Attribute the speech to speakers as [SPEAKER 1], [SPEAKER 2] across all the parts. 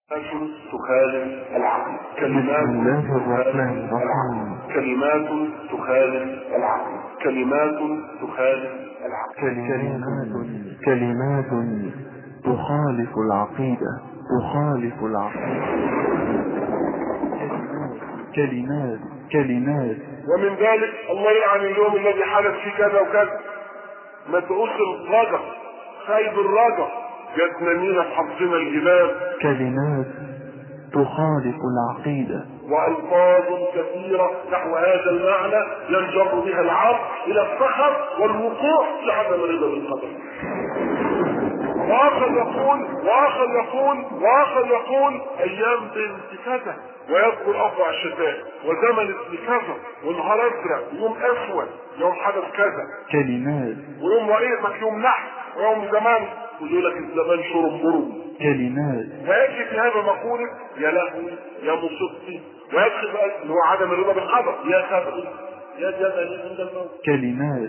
[SPEAKER 1] تخالف العقل.
[SPEAKER 2] بسم الله الرحمن الرحيم.
[SPEAKER 1] كلمات تخالف العقل. كلمات تخالف العقل.
[SPEAKER 2] كلمات تخالف العقيدة. تخالف العقيدة. كلمات.
[SPEAKER 1] ومن ذلك الله يلعن اليوم الذي حدث فيه كذا وكذا. ما تقولش الرجع خايب الرجع يتنمينا في حفظنا الجبال.
[SPEAKER 2] كلمات تخالف العقيدة.
[SPEAKER 1] وألفاظ كثيرة نحو هذا المعنى ينجر بها العبد إلى السخط والوقوع في عدم الرضا بالقدر. وآخر يقول أيام بنت كذا ويذكر أربع الشتاء وزمن ابن كذا ونهار أزرق يوم أسود يوم حدث كذا.
[SPEAKER 2] كلمات.
[SPEAKER 1] ويوم رئيسك يوم نحس ويوم زمان ويقول لك الزمان شرم برم.
[SPEAKER 2] كلمات.
[SPEAKER 1] ويجي في هذا مقولة يا لهوي يا مصيبتي، ويدخل بقى اللي هو عدم الرضا بالقدر يا خبري يا جمالي عند الموت.
[SPEAKER 2] كلمات.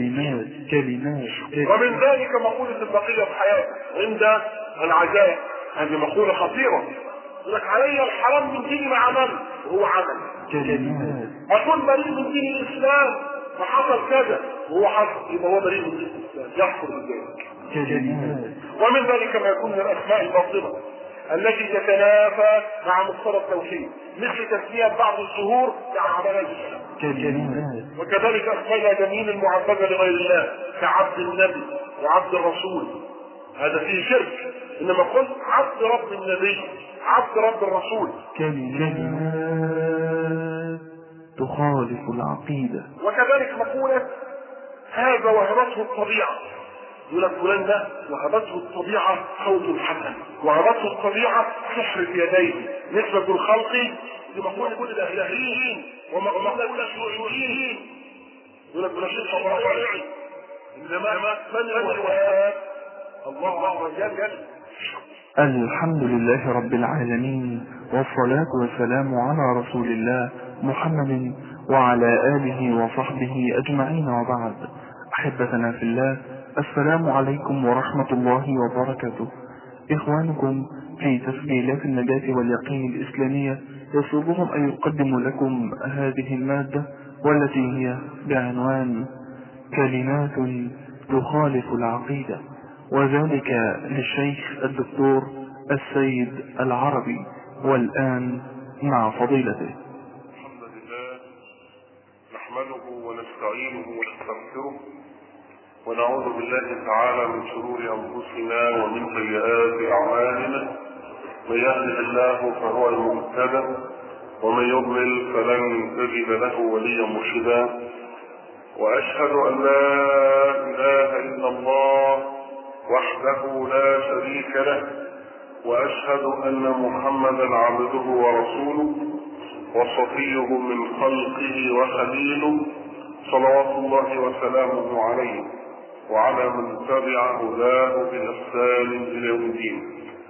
[SPEAKER 1] ومن ذلك مقولة البقية في حياتك عند العزاء. هذه مقولة خطيرة. يقول لك علي الحرام من دين ما عمل وهو عمل.
[SPEAKER 2] كلمات.
[SPEAKER 1] أكون بريء من دين الإسلام فحصل كذا وهو حصل يبقى هو بريء من دين الإسلام يحصل بذلك.
[SPEAKER 2] كلمات.
[SPEAKER 1] ومن ذلك ما يكون من الأسماء الباطلة التي تتنافى مع مقتضى التوحيد مثل تسمية بعض الظهور كعبادة
[SPEAKER 2] كلمات.
[SPEAKER 1] وكذلك أسماء الآدميين المعبدة لغير الله كعبد النبي وعبد الرسول. هذا فيه شرك. إنما قلت عبد رب النبي عبد رب الرسول.
[SPEAKER 2] كلمات تخالف العقيدة.
[SPEAKER 1] وكذلك مقولة هذا وهبته الطبيعة. يقول لك فلان ده وهبته الطبيعة صوت حسن وهبته الطبيعة سحر في يديه نسبة الخلق لمقولة كل الإلهيين ومقولة كل الشيوعيين. يقول لك بلا شيء طبيعي إنما من هو الوهاب الله جل.
[SPEAKER 2] الحمد لله رب العالمين، والصلاة والسلام على رسول الله محمد وعلى آله وصحبه أجمعين، وبعد. أحبتنا في الله، السلام عليكم ورحمة الله وبركاته. إخوانكم في تسجيلات النجاة واليقين الإسلامية يسرهم أن يقدموا لكم هذه المادة، والتي هي بعنوان كلمات تخالف العقيدة، وذلك للشيخ الدكتور السيد العربي. والآن مع فضيلته.
[SPEAKER 1] الحمد لله نحمده ونستعينه ونستغفره ونعوذ بالله تعالى من شرور أنفسنا ومن سيئات أعمالنا. من يهده الله فهو المهتدى ومن يضلل فلن تجد له وليا مرشدا. وأشهد أن لا إله إلا الله وحده لا شريك له، وأشهد أن محمدا عبده ورسوله وصفيه من خلقه وخليله، صلوات الله وسلامه عليه وعلى من تبع هداه بإحسان إلى يوم الدين.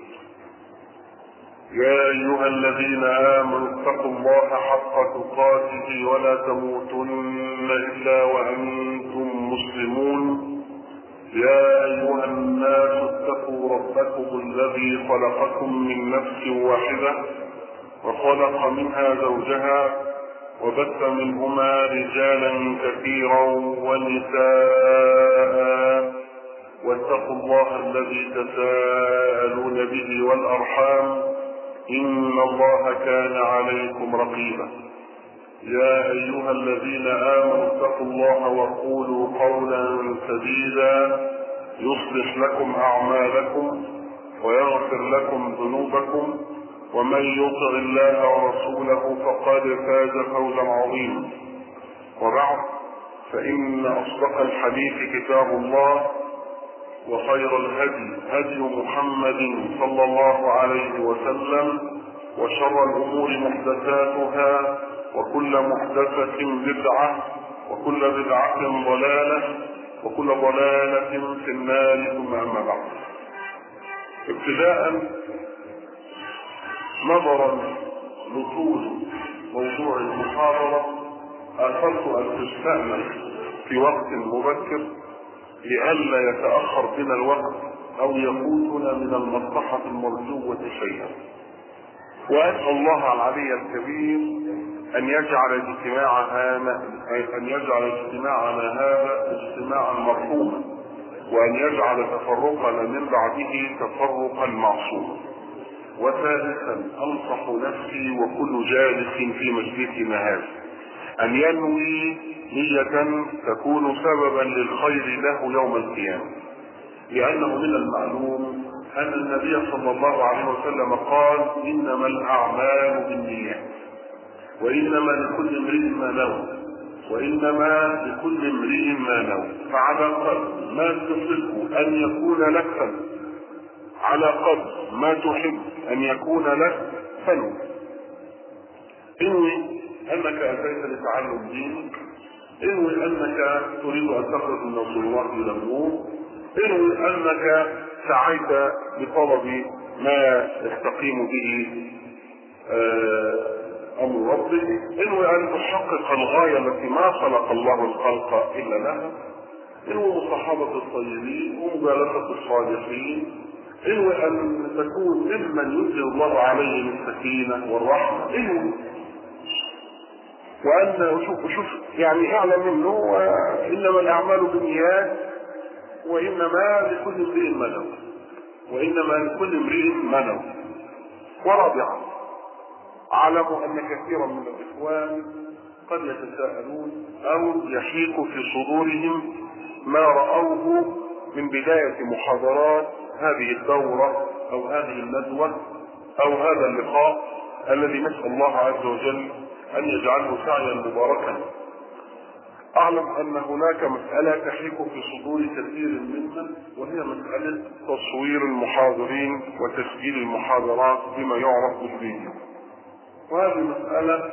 [SPEAKER 1] يا أيها الذين آمنوا اتقوا الله حق تقاته ولا تموتن إلا وأنتم مسلمون. يا أيها الناس اتقوا ربكم الذي خلقكم من نفس واحدة وخلق منها زوجها وبث منهما رجالا كثيرا ونساء، واتقوا الله الذي تساءلون به والأرحام إن الله كان عليكم رقيبا. يا أيها الذين آمنوا اتقوا الله وقولوا قولا سديدا يصلح لكم أعمالكم ويغفر لكم ذنوبكم، ومن يطع الله ورسوله فقد فاز فوزا عظيما. وبعد، فإن أصدق الحديث كتاب الله، وخير الهدي هدي محمد صلى الله عليه وسلم، وشر الأمور محدثاتها، وكل محدثة بدعة، وكل بدعة ضلالة، وكل ضلالة في النار. ثم أما بعد، ابتداء نظرا لطول موضوع المحاضرة أثرت أن تستأنف في وقت مبكر لئلا يتأخر بنا الوقت أو يفوتنا من المصلحة المرجوة شيئا. وأسأل الله العلي الكبير أن يجعل اجتماعنا هذا اجتماعا مرحوما، وأن يجعل تفرقنا من بعده تفرقا معصوما. وثالثا أنصح نفسي وكل جالس في مجلسنا هذا أن ينوي نية تكون سببا للخير له يوم القيامة، لأنه من المعلوم أن النبي صلى الله عليه وسلم قال: إنما الأعمال بالنيات، وإنما لكل امرئ ما نوى، وإنما لكل امرئ ما نوى. فعلى قدر ما تحب أن يكون لك، على قدر ما تحب أن يكون لك فنوي. انوي أنك أتيت لتعلم دينك، انوي أنك تريد أن تخرج من الظلمات إلى النور، انوي أنك سعيت لطلب ما يستقيم به أمر ربك، انوي أن تحقق الغاية التي ما خلق الله الخلق إلا لها، انوي مصاحبة الطيبين ومجالسة الصالحين، انوي أن تكون ممن ينزل الله عليه من السكينة والرحمة، انوي وأن شوف يعني اعلم منه إنما الأعمال بالنيات، وإنما لكل امرئ ما نوى، وإنما لكل امرئ ما نوى. ورابعا اعلم أن كثيرا من الإخوان قد يتساءلون أو يحيك في صدورهم ما رأوه من بداية محاضرات هذه الدورة أو هذه الندوة أو هذا اللقاء الذي نسأل الله عز وجل أن يجعله سعيا مباركا. أعلم أن هناك مسألة تحيك في صدور كثير منا، وهي مسألة تصوير المحاضرين وتسجيل المحاضرات بما يعرف بالفيديو. وهذه مسألة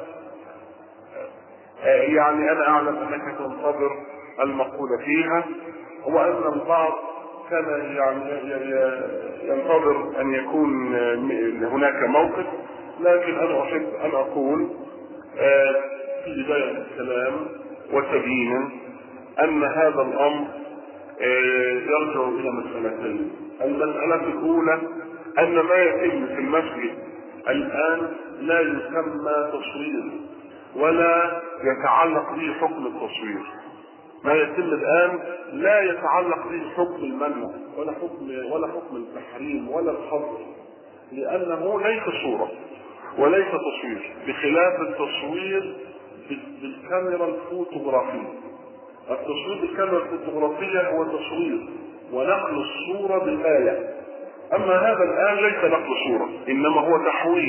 [SPEAKER 1] يعني أنا أعلم أنك تنتظر المقولة فيها، وأن البعض كان يعني ينتظر أن يكون هناك موقف، لكن أنا أحب أن أقول في بداية الكلام وتبيينا أن هذا الأمر يرجع إلى مسألتين. المسألة الأولى أن ما يتم في المسجد الآن لا يسمى تصوير ولا يتعلق به حكم التصوير. ما يتم الآن لا يتعلق به حكم المنع ولا حكم التحريم ولا الحظر، لأنه ليس صورة وليس تصوير، بخلاف التصوير بالكاميرا الفوتوغرافية. التصوير بالكاميرا الفوتوغرافية هو تصوير ونقل الصورة بالآية، أما هذا الآن ليس نقل صورة، إنما هو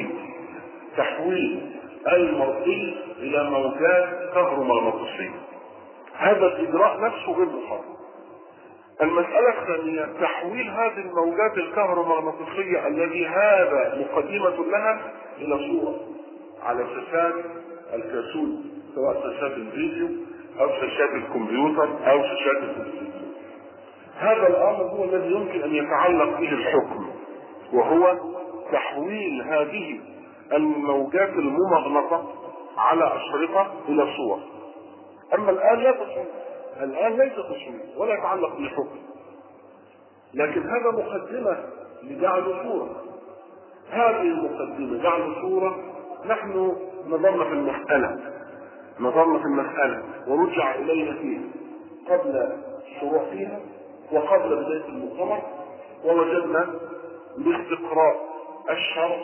[SPEAKER 1] تحويل المرئي إلى موجات كهرومغناطيسية. هذا الإجراء نفسه غير محرم. المسألة الثانية تحويل هذه الموجات الكهرومغناطيسية التي هذا مقدمة لها إلى صورة على شاشات الكاسود، سواء شاشات الفيديو أو شاشات الكمبيوتر أو شاشات التلفزيون. هذا الأمر هو الذي يمكن أن يتعلق به الحكم، وهو تحويل هذه الموجات الممغنطة على أشرطة إلى صور. أما الآن لا تصوير، الآن ليس تصوير ولا يتعلق بالحكم، لكن هذا مقدمة لجعل صورة. هذه المقدمة جعل صورة نحن نظرنا في المسألة ورجع إلينا فيها قبل الشروع فيها وقبل بداية المؤتمر، ووجدنا باستقراء الشرع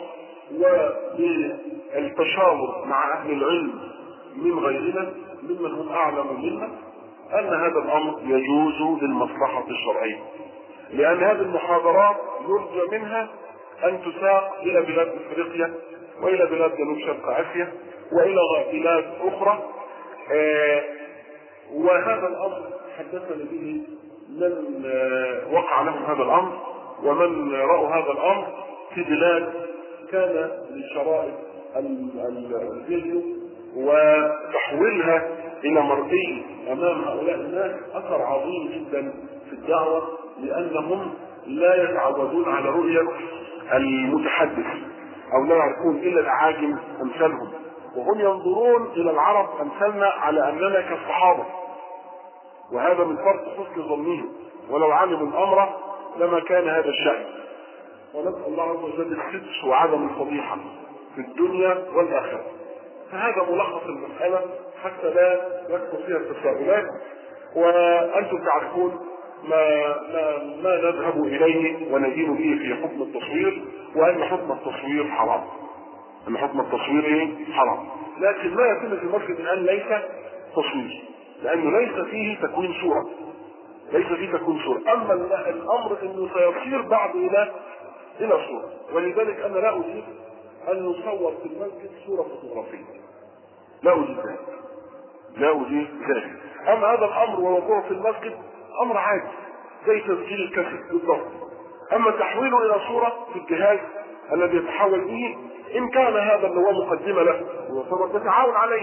[SPEAKER 1] وبالتشاور مع أهل العلم من غيرنا ممن هم أعلم منا أن هذا الأمر يجوز للمصلحة الشرعية، لأن هذه المحاضرات يرجى منها أن تساق إلى بلاد أفريقيا وإلى بلاد جنوب شرق آسيا وإلى بلاد أخرى. وهذا الأمر حدثنا به من وقع لهم هذا الأمر ومن رأوا هذا الأمر في بلاد كان لشرائط الفيديو وتحويلها إلى مرئي أمام هؤلاء الناس أثر عظيم جدا في الدعوة، لأنهم لا يتعودون على رؤية المتحدث أو لا يعرفون إلا الأعاجم أمثالهم، وهم ينظرون إلى العرب أمثالنا على أننا كالصحابة، وهذا من فرط حسن ظنهم، ولو علموا الأمر لما كان هذا الشأن. ونسأل الله عز وجل الستر وعدم الفضيحة. في الدنيا والآخرة. فهذا ملخص المسألة حتى لا يكثر فيها التساؤلات. وأنتم تعرفون ما نذهب إليه وندين به في حكم التصوير، وأن حكم التصوير حرام. أن حكم التصوير حرام، لكن ما يتم في المسجد الآن ليس تصوير، لأنه ليس فيه تكوين صورة، ليس فيه تكوين صورة. أما الأمر أنه سيصير بعد إلى صورة، ولذلك أنا لا أجيب أن يصور في المسجد صورة فوتوغرافية، لا أجيب ذلك، لا أجيب ذلك. أما هذا الأمر ووضوعه في المسجد أمر عادي زي تسجيل الكاسيت بالضبط. أما تحويله إلى صورة في الجهاز الذي يتحول به، إن كان هذا اللي هو مقدمة له فتتعاون عليه،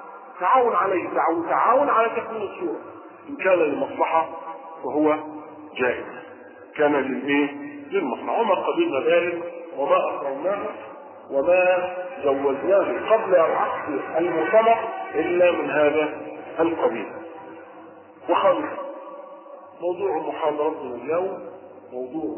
[SPEAKER 1] تعاون على تكوين الصورة. إن كان للمصلحة فهو جائز، كان للمصلحة. وما قبلنا ذلك وما أخرناه وما جوزناه قبل عقد المؤتمر إلا من هذا القبيل. وخامسا، موضوع محاضرتنا اليوم موضوع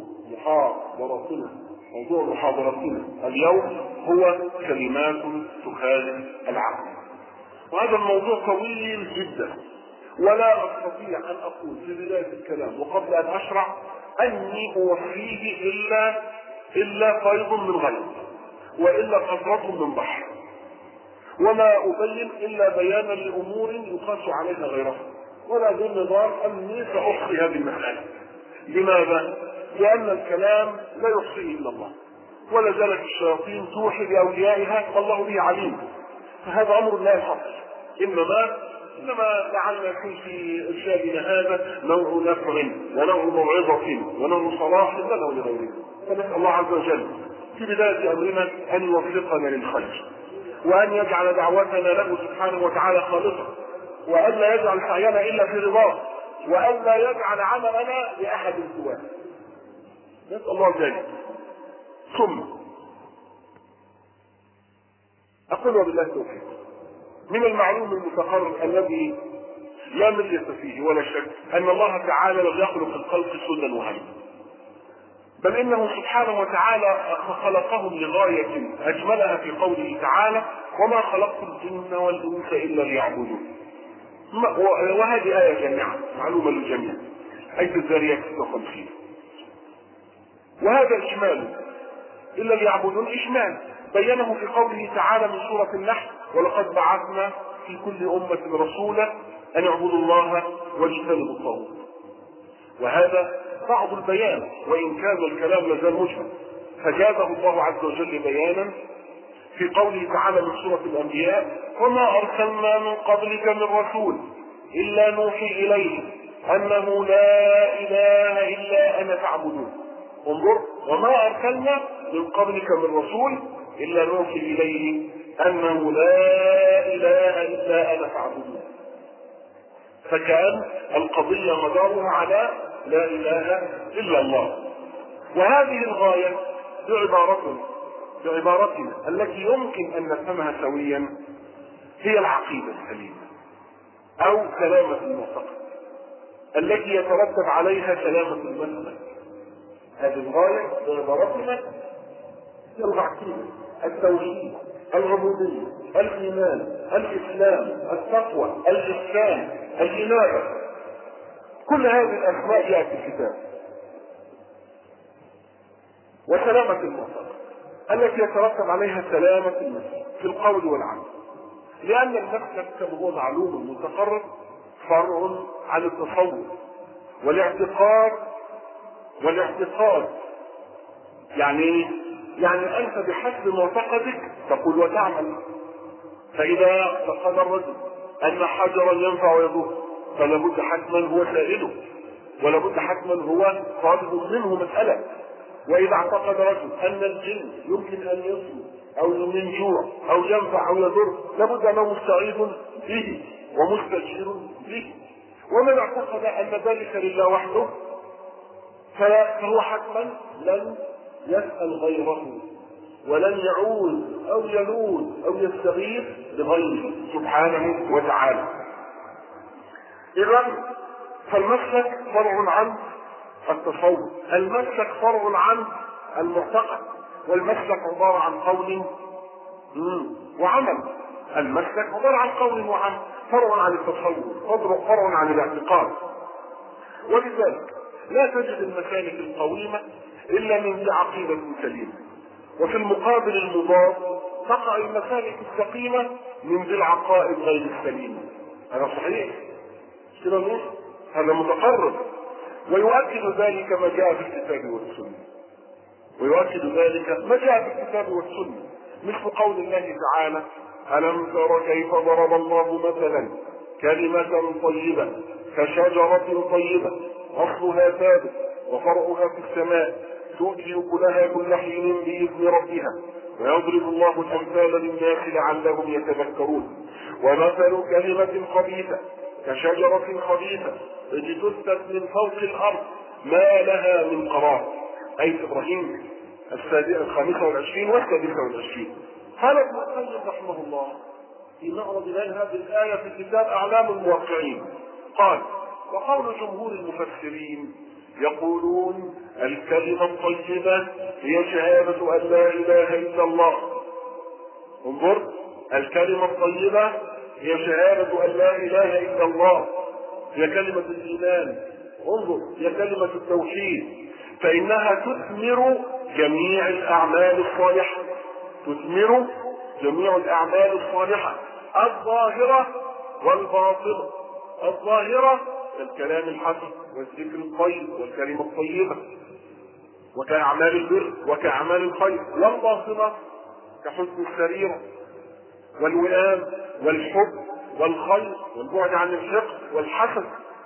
[SPEAKER 1] محاضرتنا اليوم هو كلمات تخالف العقل. وهذا الموضوع طويل جدا، ولا أستطيع أن أقول في بداية الكلام وقبل أن أشرع أني أوفيه إلا فيض من غيظ، وإلا قطرة من بحر، وما أبين إلا بيانا لأمور يقاس عليها غيرها، ولا دون نظام أني سأخفي هذه المسألة. لماذا؟ لأن الكلام لا يحصيه إلا الله، ولا زالت الشياطين توحي بأوليائها والله به عليم. فهذا أمر لا يحصل، إنما لعل يكون في إرشادنا هذا نوع نفع ونوع موعظة ونوع صلاح لنا ولغيرنا. فنسأل الله عز وجل في بداية أمرنا أن يوفقنا للخير، وأن يجعل دعوتنا له سبحانه وتعالى خالصة، وأن لا يجعل سعينا إلا في رضاه، وأن لا يجعل عملنا لأحد سواه. نسأل الله ذلك. ثم أقول وبالله التوفيق، من المعلوم المتقرر الذي لا مرية فيه ولا شك أن الله تعالى لم يخلق الخلق سدى وهما، بل إنه سبحانه وتعالى خلقهم لغاية أجملها في قوله تعالى: وما خلقت الجن والإنس إلا ليعبدون. وهذه آية جميعا معلومة للجميع، أي في الذاريات 56. وهذا إجمال إلا ليعبدون إجمال بينه في قوله تعالى من سورة النحل: ولقد بعثنا في كل أمة رسولا أن اعبدوا الله واجتنبوا الطاغوت. وهذا بعض البيان، وإن كان الكلام لازال مجمل، فجازه الله عز وجل بيانا في قوله تعالى من سورة الأنبياء: وما أرسلنا من قبلك من رسول إلا نوحي إليه أنه لا إله إلا أنا فاعبدون. انظر: وما أرسلنا من قبلك من رسول إلا نوحي إليه أنه لا إله إلا أنا فاعبدون. فكان القضية مدارها على لا إله إلا الله. وهذه الغاية بعبارتنا التي يمكن أن نفهمها سويا هي العقيدة السليمة أو سلامة المعتقد التي يترتب عليها سلامة المسلك. هذه الغاية بعبارتنا هي العقيدة، التوحيد، العبودية، الإيمان، الإسلام، التقوى، الإحسان، الإنابة. كل هذه الأسماء يأتي الكتاب. وسلامة المعتقد التي يترتب عليها سلامة المسلك في القول والعمل، لأن المسلك كما هو معلوم متقرر فرع عن التصور والاعتقاد. يعني أنت بحسب معتقدك تقول وتعمل. فإذا اعتقد الرجل أن حجرا ينفع ويضر فلا بد حتما هو سائله، ولا بد حتما هو طالب منه مسألة. وإذا اعتقد رجل أن الجن يمكن أن يصل أو من جوع أو ينفع أو يضر لابد أنه مستعيذ به ومستجير به. ومن اعتقد أن ذلك لله وحده فهو حتما لن يسأل غيره، ولن يعود أو يلود أو يستغيث بغيره سبحانه وتعالى. إذن فالمسلك فرع عن التصور، المسلك فرع عن المعتقد، والمسلك عبارة عن قول وعمل. المسلك عبارة عن قول وعمل، فرع عن التصور، فرع عن الاعتقاد. ولذلك لا تجد المسالك القويمة إلا من ذي عقيدة سليمة، وفي المقابل المضاد تقع المسالك السقيمة من ذي العقائد غير السليمة. هذا صحيح كده، هذا متقرب. ويؤكد ذلك ما جاء في الكتاب والسنة، مثل قول الله تعالى: ألم تر كيف ضرب الله مثلا كلمة طيبة كشجرة طيبة أصلها ثابت وفرعها في السماء تؤتي أكلها كل حين بإذن ربها ويضرب الله الأمثال للناس لعلهم يتذكرون. ومثل كلمة خبيثة كشجرة خبيثة اجتثت من فوق الأرض ما لها من قرار. أي إبراهيم 25 و26. قال ابن القيم رحمه الله في معرض بيان هذه الآية في كتاب أعلام الموقعين، قال: وقول جمهور المفسرين يقولون الكلمة الطيبة هي شهادة أن لا إله إلا الله. انظر، الكلمة الطيبة هي شهادة أن لا إله إلا الله، هي كلمة الإيمان. انظر، هي كلمة التوحيد، فإنها تثمر جميع الأعمال الصالحة، الظاهرة والباطنة. الظاهرة كالكلام الحسن والذكر الطيب والكلمة الطيبة وكأعمال البر وكأعمال الخير، والباطنة كحسن السريرة والوئام والحب والخير والبعد عن الحقد والحسد.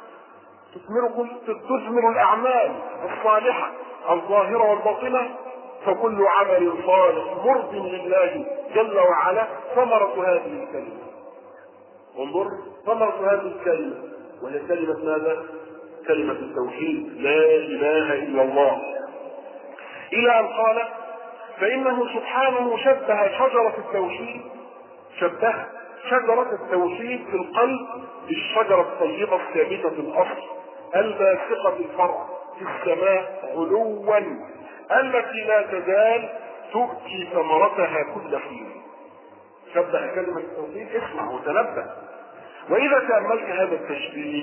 [SPEAKER 1] تثمر الأعمال الصالحة الظاهرة والباطنة، فكل عمل صالح مرض لله جل وعلا ثمرة هذه الكلمة. انظر، ثمرة هذه الكلمة، وهي كلمة ماذا؟ كلمة التوحيد، لا إله إلا الله. إلى أن قال: فإنه سبحانه شبه شجرة التوحيد في القلب بالشجرة الطيبة الثابتة الأصل الباسقة الفرع في السماء علوا، التي لا تزال تؤتي ثمرتها كل حين. شبه كلمة التوحيد، اسمع وتنبه. وإذا تأملت هذا التشبيه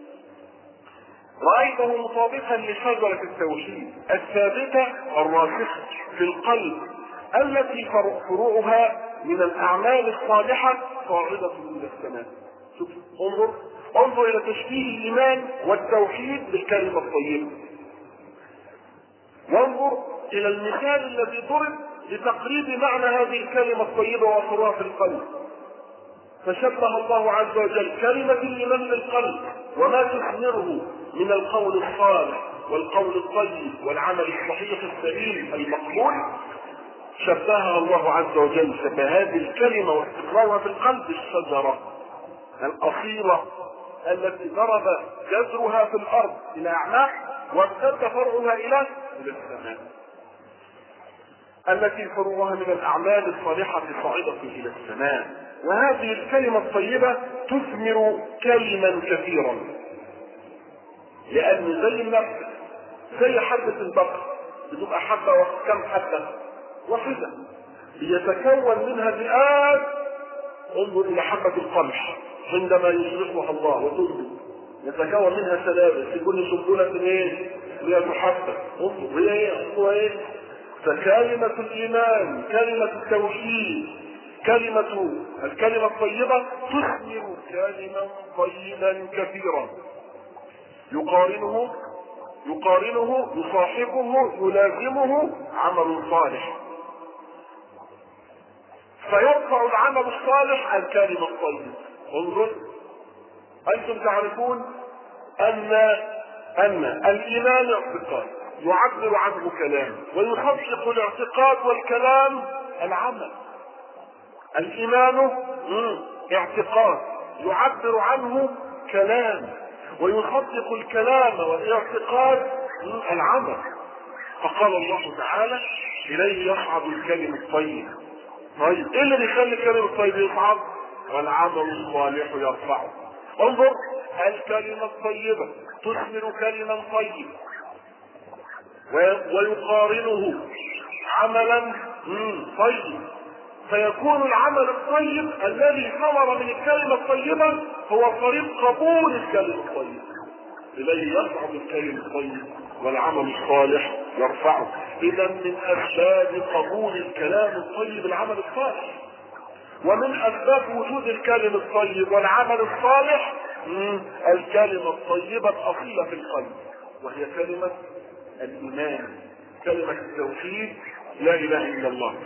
[SPEAKER 1] رأيته مطابقا لشجرة التوحيد الثابتة الراسخة في القلب، التي فروعها من الأعمال الصالحة صاعدة إلى السماء. شوف، انظر إلى تشبيه الإيمان والتوحيد بالكلمة الطيبة، وانظر إلى المثال الذي ضرب لتقريب معنى هذه الكلمة الطيبة وأثرها في القلب. فشبه الله عز وجل كلمة الإيمان للقلب وما تثمره من القول الصالح والقول الطيب والعمل الصحيح السليم المقبول، شبهها الله عز وجل بهذه الكلمة واستقرارها في القلب الشجرة الأصيلة التي ضرب جذرها في الأرض إلى أعماق وامتد فرعها إلى السماء، التي فروعها من الأعمال الصالحة صاعدة إلى السماء. وهذه الكلمة الطيبة تثمر كلما كثيرا، لأن زي النفس، زي حبة البقر بتبقى حبة، كم حبة واحدة يتكون منها مئات. انظر إلى حبة القمح عندما يصلحها الله وتنبت يتكون منها سلابل، في كل سنبلة 100 حبة. انظر هي فكلمة الإيمان، كلمة التوحيد، الكلمة الطيبة تثمر كلما طيبا كثيرا يقارنه يصاحبه يلازمه عمل صالح، فيرفع العمل الصالح الكلمة الطيبة. انظر، أنتم تعرفون أن الإيمان اعتقاد يعبر عنه كلام، ويصدق الاعتقاد والكلام العمل. الإيمان اعتقاد يعبر عنه كلام، ويصدق الكلام والاعتقاد العمل. فقال الله تعالى: إليه يصعد الكلم الطيب. طيب، ايه اللي بيخلي الكلم الطيب يصعد؟ والعمل الصالح يرفعه. انظر، الكلمة الطيبة تثمر كلما طيب ويقارنه عملا طيب، فيكون العمل الطيب الذي ثمر من الكلمة الطيبة هو طريق قبول الكلمة الطيبة، إليه يصعد الكلم الطيب والعمل الصالح يرفعه. إذا من أسباب قبول الكلام الطيب العمل الصالح، ومن أسباب وجود الكلم الطيب والعمل الصالح الكلمة الطيبة الأصيلة في القلب، وهي كلمة الإيمان، كلمة التوحيد، لا إله إلا الله.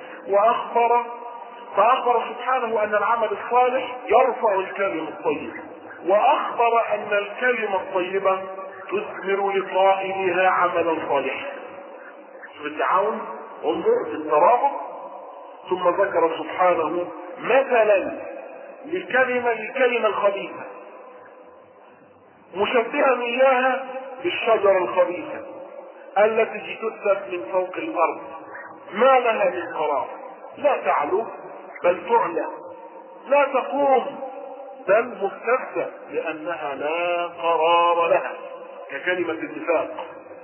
[SPEAKER 1] فأخبر سبحانه أن العمل الصالح يرفع الكلم الطيب، وأخبر أن الكلمة الطيبة تثمر لقائلها عملا صالحا. بالتعاون انظر في الترابط. ثم ذكر سبحانه مثلا للكلمة الخبيثة مشبها إياها بالشجرة الخبيثة التي اجتثت من فوق الأرض، ما لها من قرار، لا تعلو بل تعلى، لا تقوم بل مكتفة لأنها لا قرار لها، ككلمة النفاق،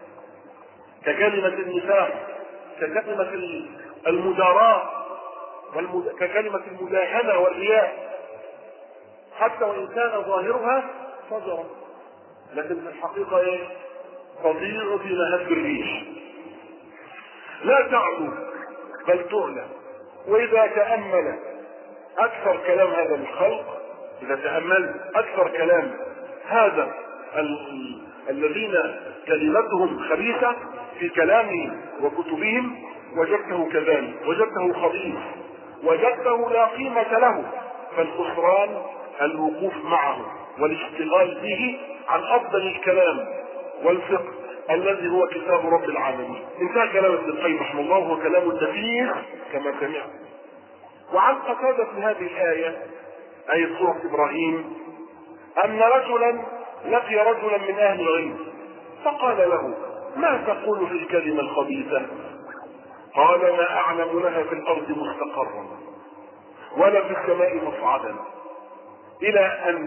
[SPEAKER 1] ككلمة المداراة، ككلمة المداهنة والرياء، حتى وإن كان ظاهرها شجرة لكن في الحقيقة ايه؟ تضيع في مهب الريح، لا تعلو بل تعلى. وإذا تأمل أكثر كلام هذا الخلق، إذا تأمل أكثر كلام هذا الذين كلمتهم خبيثة في كلامهم وكتبهم، وجدته كذلك، وجدته خبيث، وجدته لا قيمة له، فالخسران الوقوف معه والاشتغال به عن أفضل الكلام والفقه الذي هو كتاب رب العالمين. انتهى كلام ابن القيم رحمه الله، وهو كلام النفيس كما سمعت. وعن قتادة في هذه الآية، أي سورة إبراهيم، أن رجلا لقي رجلا من أهل العلم فقال له: ما تقول في الكلمة الخبيثة؟ قال: ما أعلم لها في الأرض مستقرا ولا في السماء مصعدا إلى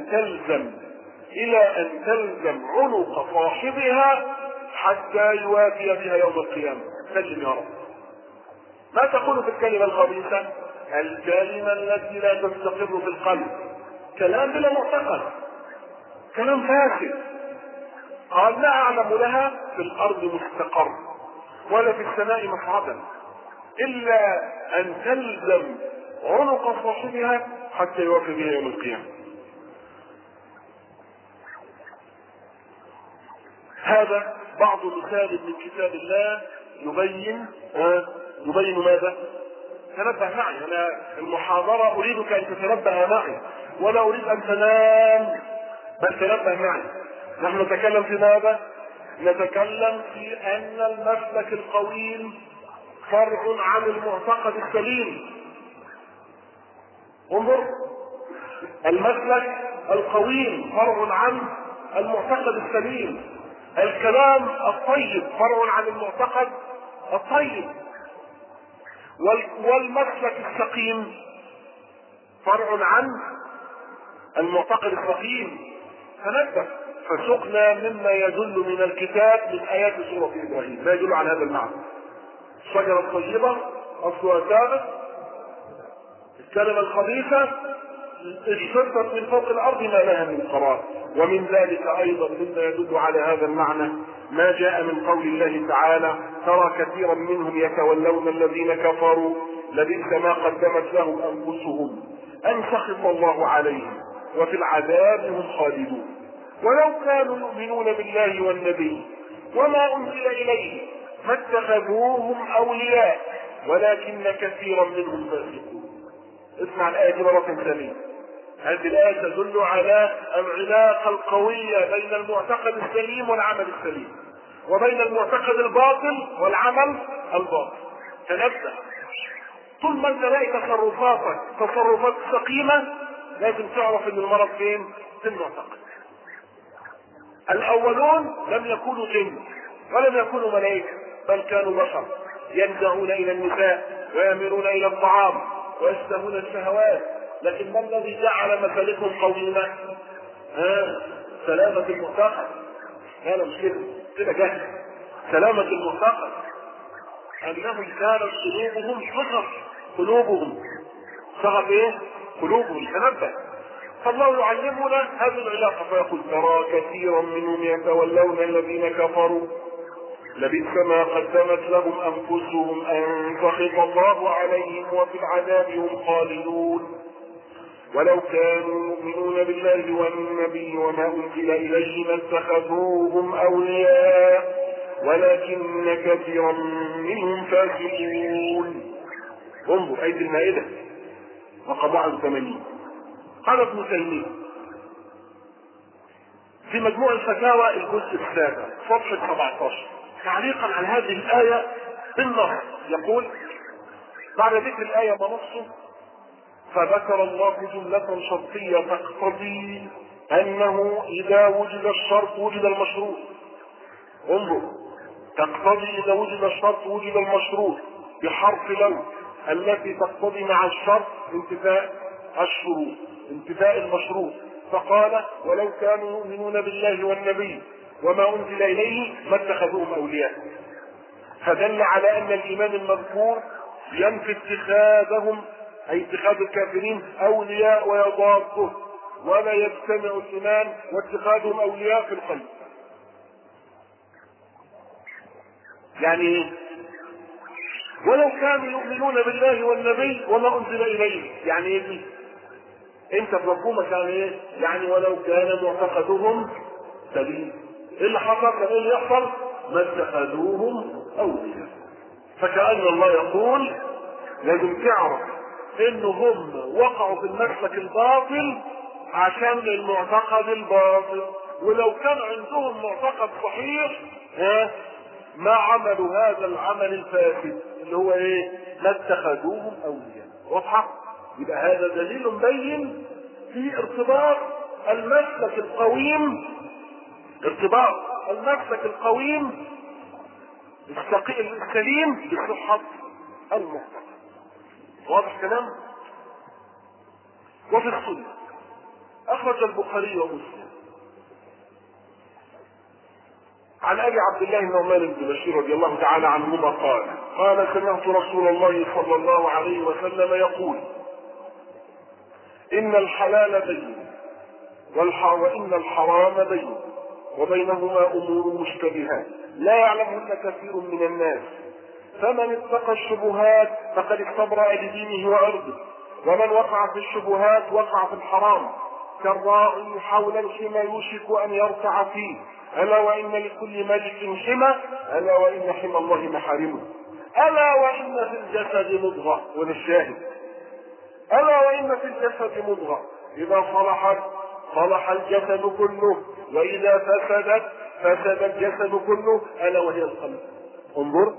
[SPEAKER 1] أن تلزم عنق صاحبها حتى يوافي بها يوم القيامة. سلم يا رب. ما تقول في الكلمة الخبيثة؟ الكلمة التي لا تستقر في القلب، كلام بلا معتقد، كلام فاسد. قال: لا أعلم لها في الأرض مستقر ولا في السماء مصعدا إلا أن تلزم عنق صاحبها حتى يوافي بها يوم القيامة. هذا بعض مثال من كتاب الله يبين ماذا؟ تنبه معي، أنا المحاضرة أريدك أن تتنبه معي ولا أريد أن تنام، بل تنبه معي. نحن نتكلم في ماذا؟ نتكلم في أن المسلك القويم فرع عن المعتقد السليم. انظر، المسلك القويم فرع عن المعتقد السليم، الكلام الطيب فرع عن المعتقد الطيب، والمسلك السقيم فرع عن المعتقد السقيم. فنبدأ فسقنا مما يدل من الكتاب من آيات سورة إبراهيم لا يدل على هذا المعنى. الشجرة الطيبة أصلها ثابت، الكلمة الخبيثة اجتثت من فوق الأرض ما لها من قرار. ومن ذلك أيضا مما يدل على هذا المعنى ما جاء من قول الله تعالى: ترى كثيرا منهم يتولون الذين كفروا لبئس ما قدمت لهم أنفسهم أن سخط الله عليهم وفي العذاب هم خالدون ولو كانوا يؤمنون بالله والنبي وما أنزل إليه ما اتخذوهم أولياء ولكن كثيرا منهم فاسقون. اسمع الآية دي مرة ثانية. هذه الآية تدل على العلاقة القوية بين المعتقد السليم والعمل السليم، وبين المعتقد الباطل والعمل الباطل. تنبه، طول ما انت لاقي تصرفات سقيمة لازم تعرف ان المرض فين؟ في المعتقد. الأولون لم يكونوا جن ولم يكونوا ملائكة، بل كانوا بشر ينزعون إلى النساء ويميلون إلى الطعام ويشتهون الشهوات، لكن ما الذي جعل مثلكم قويمة؟ سلامة المعتقد. هذا مش كده جهل. سلامة المعتقد أنهم كانت قلوبهم صغت ايه؟ قلوبهم، تنبه. فالله يعلمنا هذه العلاقة فيقول ترى كثيرا منهم يتولون الذين كفروا لبئس ما قدمت لهم انفسهم ان سخط الله عليهم وفي العذاب هم خالدون ولو كانوا يؤمنون بالله والنبي وما انزل اليه ما اتخذوهم اولياء ولكن كثيرا منهم فاسقون. انظر آية المائدة رقم 81. قال ابن تيمية في مجموع الفتاوى الجزء السابع صفحة 17 تعليقا على هذه الآية بالنص يقول بعد ذكر الآية بنصه فذكر الله جملة شرطية تقتضي أنه إذا وجد الشرط وجد المشروط. انظر تقتضي إذا وجد الشرط وجد المشروط بحرف لو التي تقتضي مع الشرط انتفاء الشروط انتفاء المشروط. فقال ولو كانوا يؤمنون بالله والنبي وما أنزل إليه ما اتخذوهم أولياء. فدل على أن الإيمان المذكور ينفي اتخاذهم أي اتخاذ الكافرين أولياء ويضاده ولا يجتمع الإيمان واتخاذهم أولياء في القلب. يعني ولو كانوا يؤمنون بالله والنبي وما أنزل إليه يعني ايه؟ انت في مفهومك يعني ايه؟ يعني ولو كان معتقدهم سليم. ايه اللي حصل؟ ايه اللي يحصل؟ ما اتخذوهم أولياء. فكأن الله يقول لازم تعرف انه هم وقعوا في المسلك الباطل عشان المعتقد الباطل، ولو كان عندهم معتقد صحيح ما عملوا هذا العمل الفاسد اللي هو ايه؟ ما اتخذوهم اولياء. واضحه؟ يبقى هذا دليل مبين في ارتباط المسلك القويم السليم بصحه المعتقد. واضح كلام؟ وفي السنة أخرج البخاري ومسلم عن أبي عبد الله النعمان بن بشير رضي الله تعالى عنهما قال سمعت رسول الله صلى الله عليه وسلم يقول إن الحلال بين وإن الحرام بين وبينهما أمور مشتبهات لا يعلمهن كثير من الناس فمن اتقى الشبهات فقد استبرأ لدينه وعرضه ومن وقع في الشبهات وقع في الحرام كالراعي حول الحمى يوشك أن يرتع فيه ألا وإن لكل ملك حمى ألا وإن حمى الله محارمه ألا وإن في الجسد مضغة وللشاهد ألا وإن في الجسد مضغة إذا صلحت صلح الجسد كله وإذا فسدت فسد الجسد كله ألا وهي القلب. انظر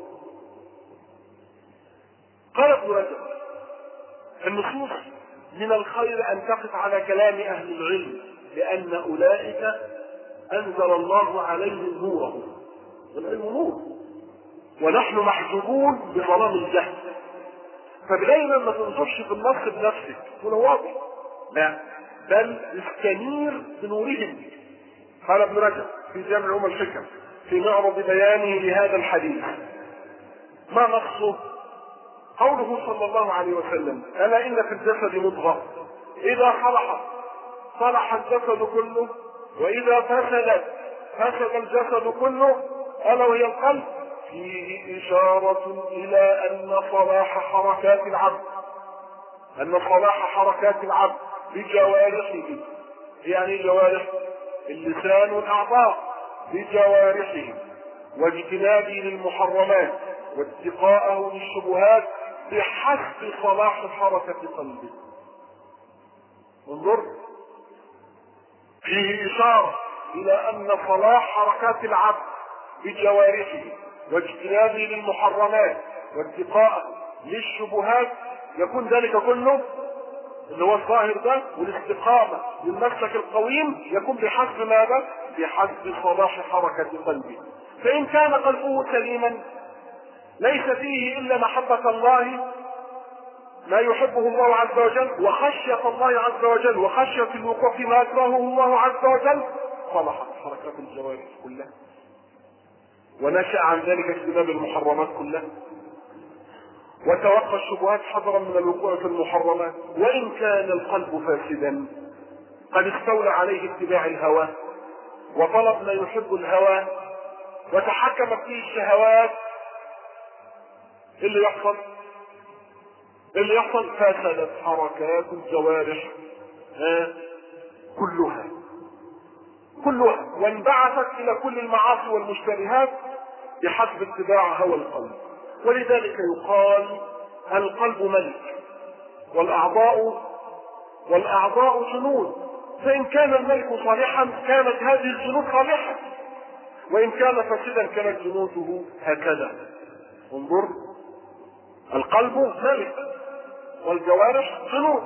[SPEAKER 1] قال ابن رجب النصوص من الخير أن تقف على كلام أهل العلم لأن أولئك أنزل الله عليهم نوره والعلم نور ونحن محجوبون بظلام الجهل. فبدايما ما تنظرش في النص بنفسك تكون واضح لا بل استنير بنورهم. قال ابن رجب في جامع الحكم في معرض بيانه لهذا الحديث ما نصه قوله صلى الله عليه وسلم ألا إن في الجسد مضغة إذا صلحت صلح الجسد كله وإذا فسدت فسد الجسد كله ألا وهي القلب. فيه إشارة إلى أن صلاح حركات العبد بجوارحه يعني جوارح اللسان والأعضاء بجوارحه واجتنابه للمحرمات واتقاءه للشبهات بحسب صلاح حركة قلبه. انظر فيه إشارة إلى أن صلاح حركات العبد بجوارحه واجتنابه للمحرمات واتقاءه للشبهات يكون ذلك كله اللي هو الظاهر ده والاستقامة للمسلك القويم يكون بحسب ماذا؟ بحسب صلاح حركة قلبه. فإن كان قلبه سليما ليس فيه إلا محبة الله ما يحبه الله عز وجل وخشية الله عز وجل وخشية الوقوع فيما يكرهه الله عز وجل صلحت حركات الجوارح كلها ونشأ عن ذلك اجتناب المحرمات كلها. وتوقى الشبهات حذرا من الوقوع في المحرمات. وإن كان القلب فاسدا قد استولى عليه اتباع الهوى وطلب ما يحب الهوى وتحكمت فيه الشهوات، اللي يحصل فسدت حركات الجوارح كلها وانبعثت الى كل المعاصي والمشتبهات بحسب اتباع هوى القلب. ولذلك يقال القلب ملك والاعضاء جنود، فان كان الملك صالحا كانت هذه الجنود صالحه، وان كان فاسدا كانت جنوده هكذا. انظر، القلب ملك والجوارح جنود،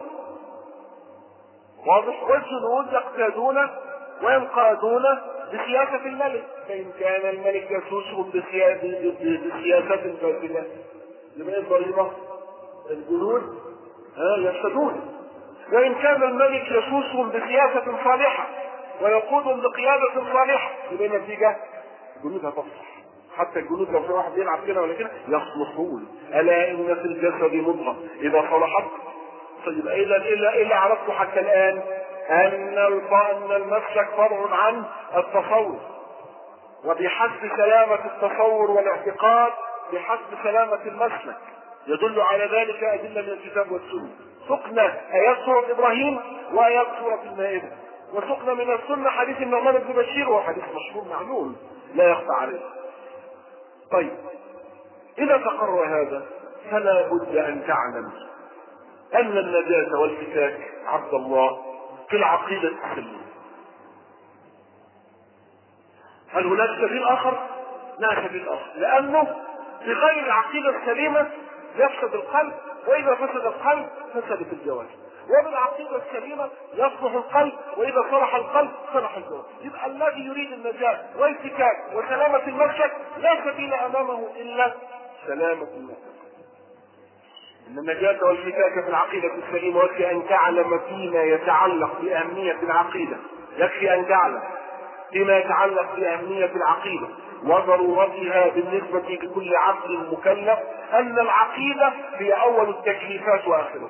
[SPEAKER 1] واضح؟ والجنود يقتادون وينقادون بسياسة الملك، فإن كان الملك يسوسهم بسياسة فاسدة يبقى الضريبة الجنود يفسدون. وإن كان الملك يسوسهم بسياسة صالحة ويقودهم بقيادة صالحة يبقى النتيجة الجنود هتصلح. حتى الجنود لو في واحد بيلعب كده ولا كده يصلحون. ألا إن في الجسد مضغة إذا صلحت. طيب إلا عرفت حتى الآن أن المسلك فرع عن التصور، وبحسب سلامة التصور والاعتقاد بحسب سلامة المسلك. يدل على ذلك أدلة من الكتاب والسنة. سقنا آيات سورة إبراهيم وآيات سورة المائدة، وسقنا من السنة حديث النعمان بن بشير، وهو حديث مشهور معلوم لا يخفى عليه. طيب، إذا تقرر هذا فلا بد أن تعلم أن النجاة والفكاك عبد الله في العقيدة السليمة. هل هناك سبيل آخر؟ لا سبيل آخر، لأنه بغير العقيدة السليمة يفسد القلب، وإذا فسد القلب فسدت الجوارح، وبالعقيدة السليمة يصلح القلب، وإذا صلح القلب صلح الجوارح. يبقى الذي يريد النجاة والفكاك وسلامة المسلك لا سبيل أمامه إلا سلامة المسلك. إن النجاة والفكاك في العقيدة السليمة. يكفي أن تعلم فيما يتعلق بأهمية العقيدة، يكفي أن تعلم فيما يتعلق بأهمية العقيدة وضرورتها بالنسبة لكل عبد مكلف أن العقيدة هي أول التكليفات وآخرها.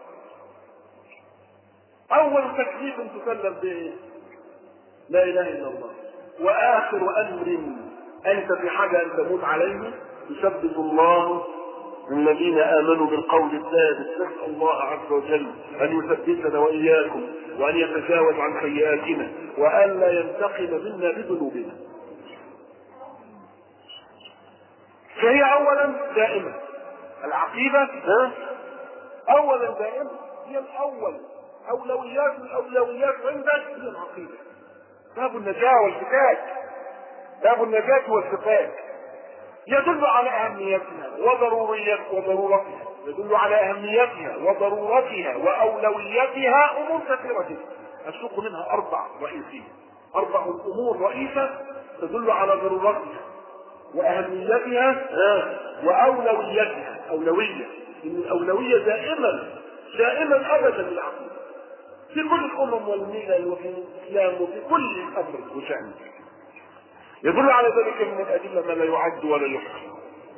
[SPEAKER 1] أول تكليف تكلف به لا إله إلا الله، وآخر أمر أنت في حاجة أن تموت عليه يثبت الله الذين آمنوا بالقول الثابت. نسأل الله عز وجل أن يثبتنا وإياكم وأن يتجاوز عن سيئاتنا وأن لا ينتقم منا بذنوبنا. فهي أولا دائما العقيدة، أولا دائما هي الأول، الأولويات عندك هي العقيدة. باب النجاة والفكاك، باب النجاة والفكاك يدل على أهميتها وضرورتها، يدل على أهميتها وضرورتها وأولويتها أمور كثيرة أسوق منها أربع أمور رئيسة تدل على ضرورتها وأهميتها وأولويتها. أولوية، إن الأولوية دائما أبدا للعقيدة في كل الأمم والملل وفي الإسلام وفي كل أمر وشأن. يدل على ذلك من الأدلة ما لا يعد ولا يحصى.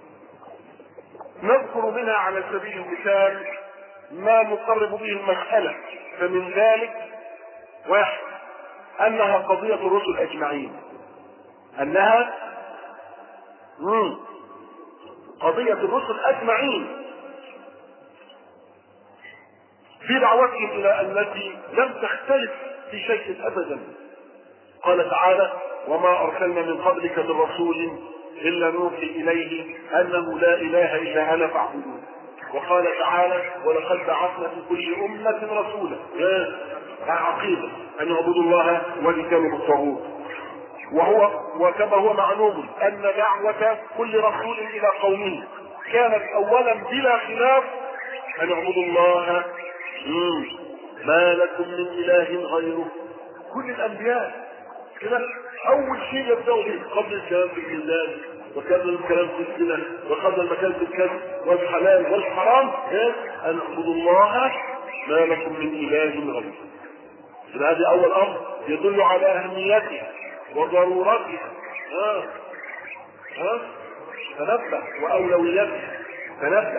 [SPEAKER 1] نذكر منها على سبيل المثال ما نقرب به المسألة. فمن ذلك واحد، أنها قضية الرسل أجمعين، أنها قضية الرسل أجمعين في دعوتهم إلى التي لم تختلف في شيء أبدا. قال تعالى: وما أرسلنا من قبلك من رسول إلا نوحي إليه أنه لا إله إلا أنا فاعبدون. وقال تعالى: ولقد بعثنا في كل أمة رسولا عقيدة أن يعبدوا الله واجتنبوا الطاغوت. وكما هو معلوم أن دعوة كل رسول إلى قومه كانت أولا بلا خلاف أن يعبدوا الله ما لكم من إله غيره. كل الأنبياء كده أول شيء يبدأوا به قبل الكلام في الميزان وقبل الكلام في الزنا وقبل المكان في الكذب والحلال والحرام أن اعبدوا الله ما لكم من إله غيره. هذا أول أمر يدل على أهميتها وضرورتها. تنبه وأولوياتها. تنبه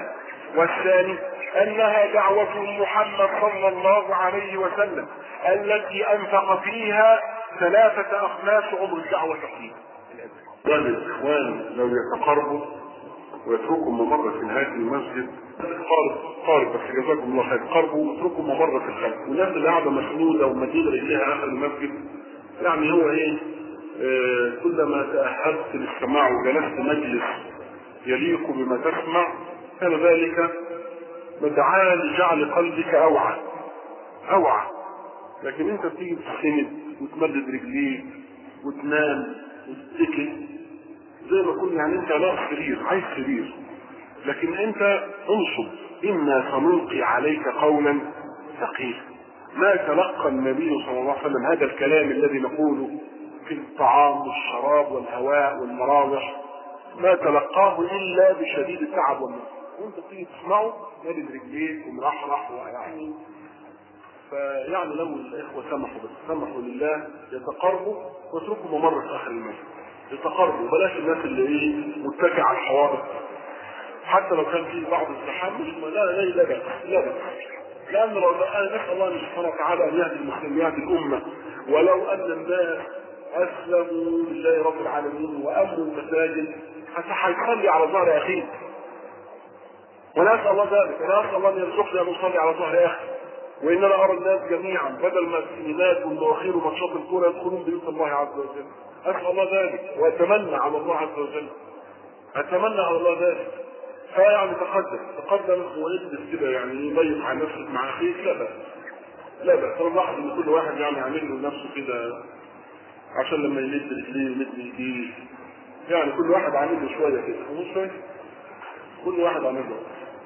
[SPEAKER 1] والثاني انها دعوة محمد صلى الله عليه وسلم التي انفق فيها 3 أخماس عمر الدعوة فيها. الإخوان لو يتقربوا ويتركوا ممر في نهاية المسجد، قارب بس جزاكم الله خير، قربوا واتركوا ممر في الخلف، والناس اللي قاعدة مسنودة ومدين رجليها آخر المسجد، يعني هو إيه؟ كلما تأهلت للسماع وجلست مجلس يليق بما تسمع كان ذلك مدعاة لجعل قلبك أوعى. لكن أنت تيجي تسند وتمدد رجليك وتنام وتتكي زي ما كنا، يعني أنت لا سرير، عايز سرير، لكن أنت انصب، إنا سنلقي عليك قولا ثقيلا. ما تلقى النبي صلى الله عليه وسلم هذا الكلام الذي نقوله في الطعام والشراب والهواء والمراوح، ما تلقاه إلا بشديد التعب والنصر، وانت تيجي تسمعه مادد رجليك ومرحرح ويعني. فيعني لو الإخوة سمحوا لله يتقربوا واتركوا ممر في آخر المسجد، يتقربوا، بلاش الناس اللي متكئة على الحوائط، حتى لو كان في بعض الزحام لا بأس، لأن لو نسأل الله سبحانه وتعالى أن يهدي المسلمين، يهدي الأمة، ولو أن الناس أسلموا لله رب العالمين وأمنوا المساجد حتى هيصلي على ظهر أخيه، ونسأل الله ذلك، ونسأل الله أن يرزقنا أن نصلي على ظهر أخي. وإننا أرى الناس جميعا بدل ما السينمات والمواخير وماتشات الكورة يدخلون بيوت الله عز وجل، أسأل الله ذلك وأتمنى على الله عز وجل، أتمنى على الله ذلك. فيعني تقدم واجلس كده، يعني يضيق على نفسك مع أخيك، لا بأس. أنا بلاحظ إن كل واحد يعني يعمل له نفسه كده عشان لما يمد رجليه ويمد ايديه، يعني كل واحد عامل له شويه كده، مش شويه، كل واحد عامل له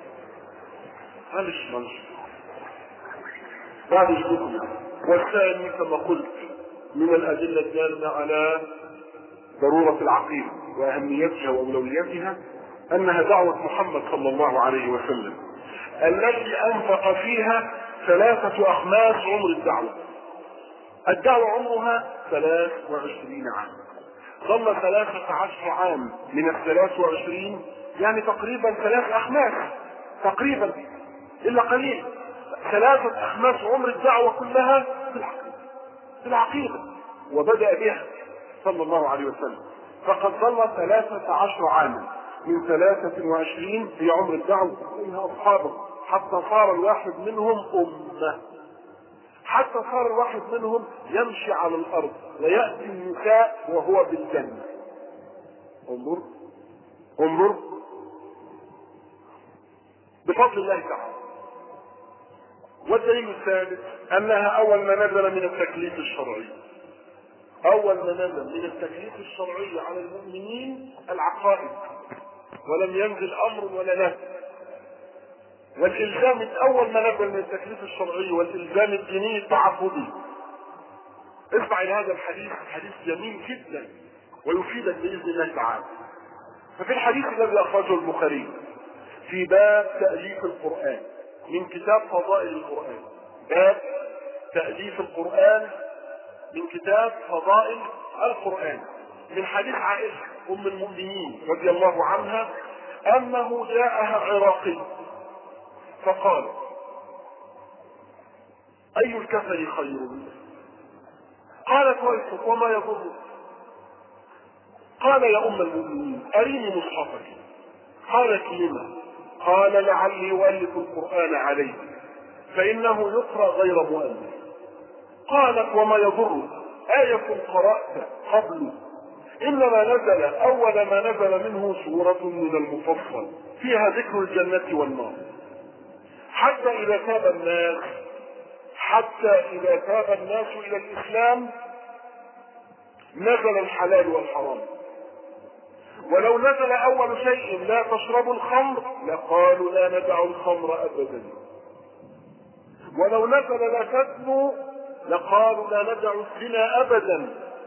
[SPEAKER 1] معلش بعد يشوفكم. والثاني كما قلت من الأدلة الدالة على ضرورة العقيدة وأهميتها وأولويتها أنها دعوة محمد صلى الله عليه وسلم التي أنفق فيها 3 أخماس عمر الدعوة عمرها 23 عام، ظل 13 عام من 23، يعني تقريبا 3 أخماس تقريبا إلا قليل، 3 أخماس عمر الدعوة كلها في العقيدة، وبدأ بها صلى الله عليه وسلم، فقد ظل 13 عاما من 23 في عمر الدعوة منها أصحابه، حتى صار الواحد منهم أمة، حتى صار الواحد منهم يمشي على الأرض ويأتي النساء وهو بالجنة. انظر بفضل الله تعالى. والدليل الثالث أنها أول ما نزل من التكليف الشرعي، على المؤمنين العقائد، ولم ينزل أمر ولا نهي، والإلزام أول ما نزل من التكليف الشرعي والإلزام الديني التعبدي. اسمع إلى هذا الحديث، حديث جميل جدا ويفيدك بإذن الله تعالى. ففي الحديث الذي أخرجه البخاري في باب تأليف القرآن من كتاب فضائل القرآن، باب تأليف القرآن من كتاب فضائل القرآن، من حديث عائشة أم المؤمنين رضي الله عنها أنه جاءها عراقي فقال: أي الكفر خير؟ قالت: ويحك وما يضر؟ قال: يا أم المؤمنين أريني مصحفك. قالت: لما؟ قال: لعلي أؤلف القرآن عليه فإنه يقرأ غير مؤلف. قالت: وما يضر؟ آية قرأت قبل إنما نزل أول ما نزل منه سورة من المفصل فيها ذكر الجنة والنار، حتى إذا تاب الناس إلى الإسلام نزل الحلال والحرام. ولو نزل أول شيء لا تشربوا الخمر لقالوا لا ندع الخمر أبدا. ولو نزل لا تزنوا لقالوا لا ندع الزنا أبدا.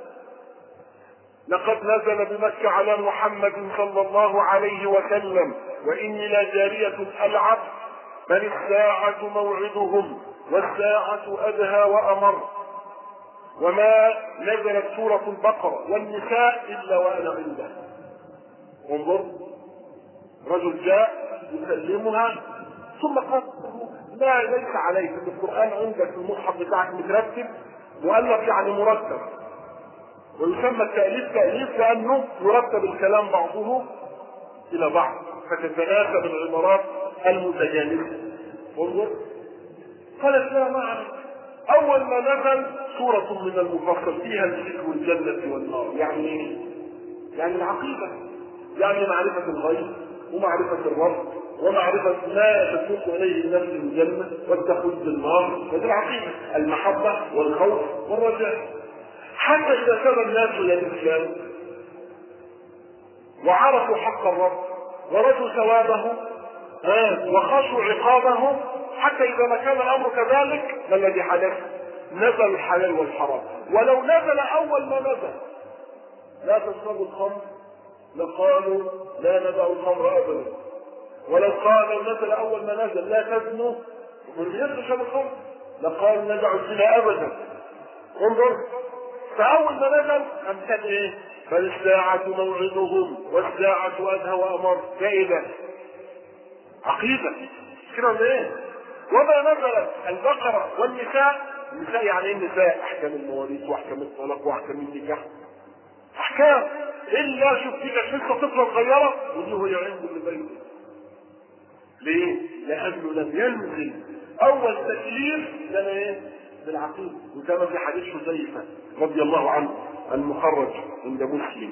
[SPEAKER 1] لقد نزل بمكة على محمد صلى الله عليه وسلم: وإني لجارية ألعب بل الساعة موعدهم والساعة أدهى وأمر. وما نزلت سورة البقرة والنساء إلا وأنا عنده. انظر، رجل جاء يسلمها ثم قال لا ليس عليك، القرآن عندك في المصحف بتاعك مترتب مؤلف يعني مرتب، ويسمى التأليف تأليف لأنه يرتب الكلام بعضه إلى بعض فتتناسب العبارات المتجانسة. انظر قالت لا معنا. أول ما نزل سورة من المفصل فيها ذكر الجنة والنار، يعني إيه؟ يعني العقيدة، يعني معرفة الغيب ومعرفة الرب ومعرفة ما تسوق إليه النفس من الجنة والتخلد بالنار، وهذه العقيدة، المحبة والخوف والرجاء. حتى إذا كان الناس إلى الإسلام وعرفوا حق الرب ورجوا ثوابه وخشوا عقابه، حتى إذا ما كان الأمر كذلك ما الذي حدث؟ نزل الحلال والحرام. ولو نزل أول ما نزل لا تشربوا الخمر لقالوا لا ندع الخمر أبدا. ولو قال نزل أول ما نزل لا تزنوا ومن يشرب الخمر لقالوا ندع الزنا أبدا. انظر، فأول ما نزل أمثال إيه؟ فالساعة موعدهم والساعة أدهى وأمر. كإذا عقيدة كده ولا إيه؟ وما نزلت البقرة والنساء، النساء يعني إيه النساء؟ أحكام المواريث وأحكام الطلاق وأحكام النكاح، أحكام إلا شوف فيك لسه طفلة صغيرة ودي هو عنده اللي بينه. ليه؟ لأنه لم ينزل أول تكليف لنا إيه؟ بالعقيدة. وكما في حديث حذيفة رضي الله عنه المخرج عند مسلم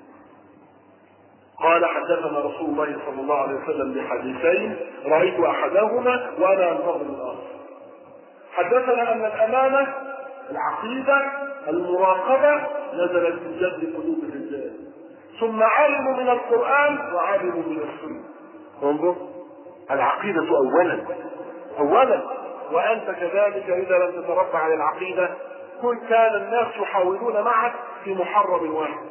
[SPEAKER 1] قال حدثنا رسول الله صلى الله عليه وسلم بحديثين رأيت أحدهما وأنا أنتظر الآخر. حدثنا أن الأمانة العقيدة المراقبة نزلت في جد قلوب الرجال، ثم علموا من القرآن وعلموا من السنة. انظر، العقيدة أولا وأنت كذلك إذا لم تتربى على العقيدة كان الناس يحاولون معك في محرم واحد.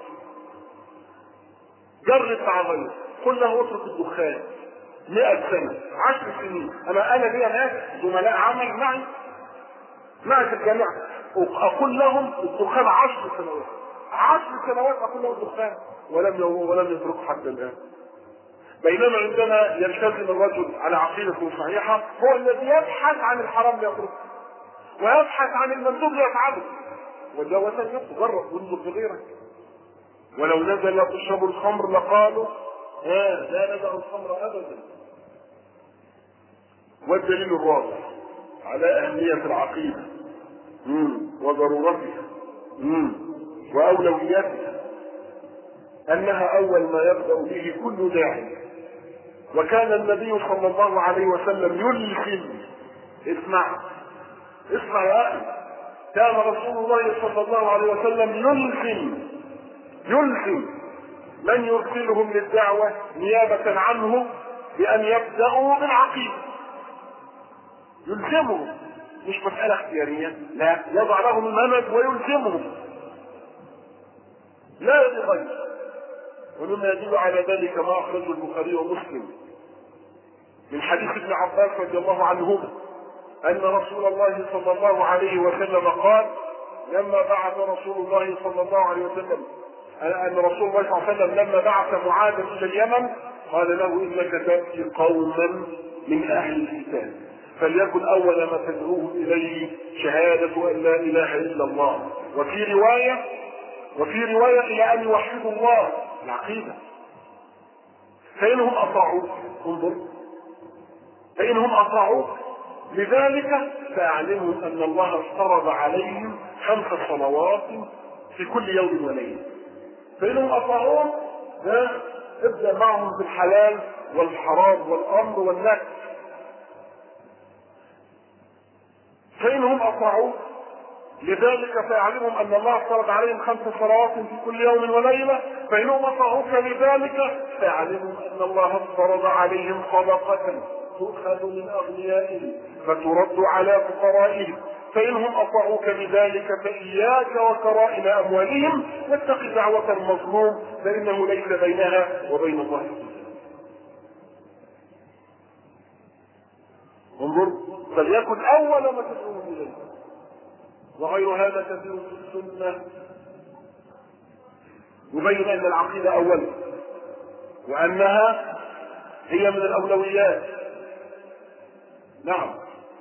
[SPEAKER 1] جرب مع غيره، قل له اترك الدخان 100 سنة 10 سنين. أنا لي ناس زملاء عمل معي في الجامعة أقول لهم الدخان 10 سنوات أقول لهم الدخان ولم يتركوا حتى الآن. بينما عندما يلتزم الرجل على عقيدة صحيحة هو الذي يبحث عن الحرام يتركه ويبحث عن المندوب يفعله. وجوزا يجرب وانظر في غيرك. ولو نزل تشرب الخمر لقالوا لا ندع الخمر أبدا. والدليل الرابع على أهمية العقيدة وضرورتها وأولوياتها أنها أول ما يبدأ به كل داعي. وكان النبي صلى الله عليه وسلم يلزم، اسمع يا أخي، كان رسول الله صلى الله عليه وسلم يلزم من يرسلهم للدعوة نيابة عنه بأن يبدأوا بالعقيدة. يلزمهم، مش مسألة اختيارية، لا، يضع لهم المنهج ويلزمهم لا يتغير. ومما يدل على ذلك ما أخرجه البخاري ومسلم من حديث ابن عباس رضي الله عنهما أن رسول الله صلى الله عليه وسلم قال لما بعث رسول الله صلى الله عليه وسلم أن رسول الله صلى الله عليه وسلم لما بعث معاذ إلى اليمن قال له إنك تأتي قوما من أهل الكتاب فليكن أول ما تدعوهم إليه شهادة أن لا إله إلا الله، وفي رواية إلى أن يوحدوا الله، العقيدة. فإنهم أطاعوك لذلك فأعلمهم أن الله افترض عليهم 5 صلوات في كل يوم وليلة. فإنهم أطاعوك ابدأ معهم بالحلال والحرام والأمر والنهي. فإنهم أطاعوك لذلك فيعلمهم أن الله افترض عليهم 5 صلوات في كل يوم وليلة. فإنهم أطاعوك لذلك فيعلمهم أن الله افترض عليهم صدقة تؤخذ من أغنيائهم فترد على فقرائهم. فإنهم أطاعوك بذلك فإياك وكرائم أموالهم واتق دعوة المظلوم فإنه ليس بينها وبين الله حجاب. انظر، فليكن أول ما تدعوهم إليه. وغير هذا كثير في السنة يبين أن العقيدة أولا وأنها هي من الأولويات. نعم،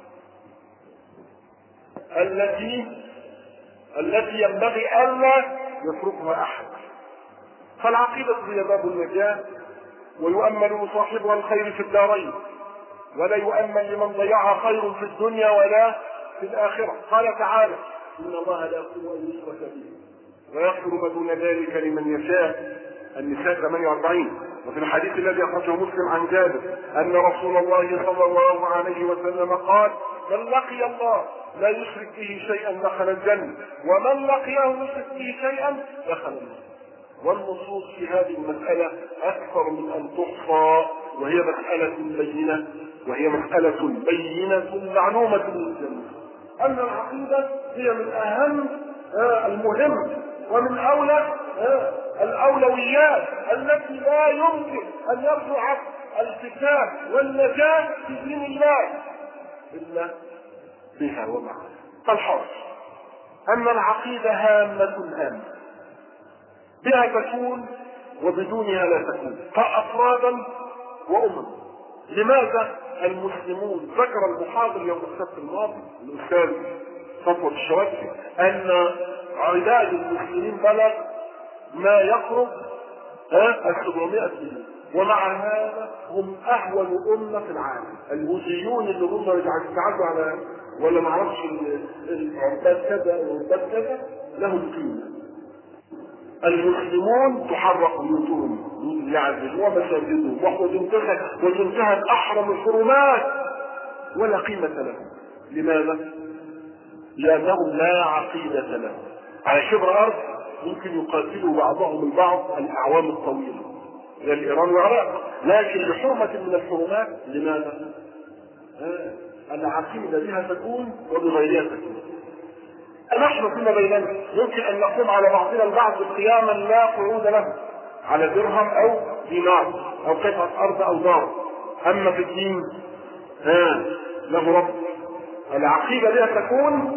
[SPEAKER 1] التي ينبغي ألا يتركها أحد. فالعقيدة هي باب النجاة، ويؤمل لصاحبها الخير في الدارين، ولا يؤمل لمن ضيعها خير في الدنيا ولا في الآخرة. قال تعالى: إن الله لا يغفر أن يشرك به ويغفر ما دون ذلك لمن يشاء. النساء 48. وفي الحديث الذي أخرجه مسلم عن جابر أن رسول الله صلى الله عليه وسلم قال: من لقي الله لا يشرك به شيئا دخل الجنة، ومن لقيه يشرك به شيئا دخل النار. والنصوص في هذه المسألة أكثر من أن تحصى، وهي مسألة بينة معلومة للجميع أن العقيدة هي من أهم المهم ومن أولى الأولويات التي لا يمكن أن يرجع الفساد والنجاة في دين الله إلا بها ومعها. فالحرص أن العقيدة هامة بها تكون وبدونها لا تكون، فأفرادا وأمم. لماذا المسلمون؟ ذكر المحاضر يوم السبت الماضي الأستاذ صفوة الشواتفي أن عداد المسلمين بلغ ما يقرب 700 مليون، ومع هذا هم أهون أمة في العالم. البوذيون اللي هم يتعدوا على ولا معرفش العباد كذا والعباد كذا لهم قيمة. المسلمون تحرق بيوتهم يعزل ومساجدهم وتنتهك أحرم الحرمات ولا قيمة لهم. لماذا؟ لأنهم لا عقيدة لهم. على شبر أرض ممكن يقاتلوا بعضهم البعض الأعوام الطويلة إلى إيران والعراق، لكن لحرمة من الحرمات لماذا؟ العقيدة بها تكون وبغيرها تكون. نحن فيما بيننا يمكن أن نقوم على بعضنا البعض قياما لا قعود له على درهم أو دينار أو قطعة أرض أو دار. أما في الدين له رب. العقيدة بها تكون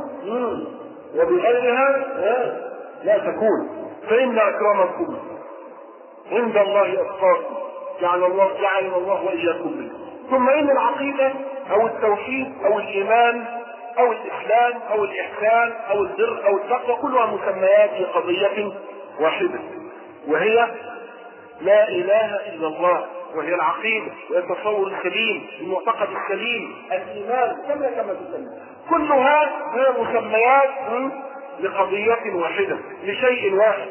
[SPEAKER 1] وبغيرها لا تكون. فإن أكرمكم عند الله أتقاكم جعل الله وإياكم منه. ثم إن العقيدة أو التوحيد أو الإيمان أو الإسلام أو الإحسان أو البر أو التقوى كلها مسميات لقضية واحدة، وهي لا إله إلا الله، وهي العقيدة والتصور السليم، المعتقد السليم، الإيمان، كما تسمى. كلها هي مسميات لقضية واحدة، لشيء واحد.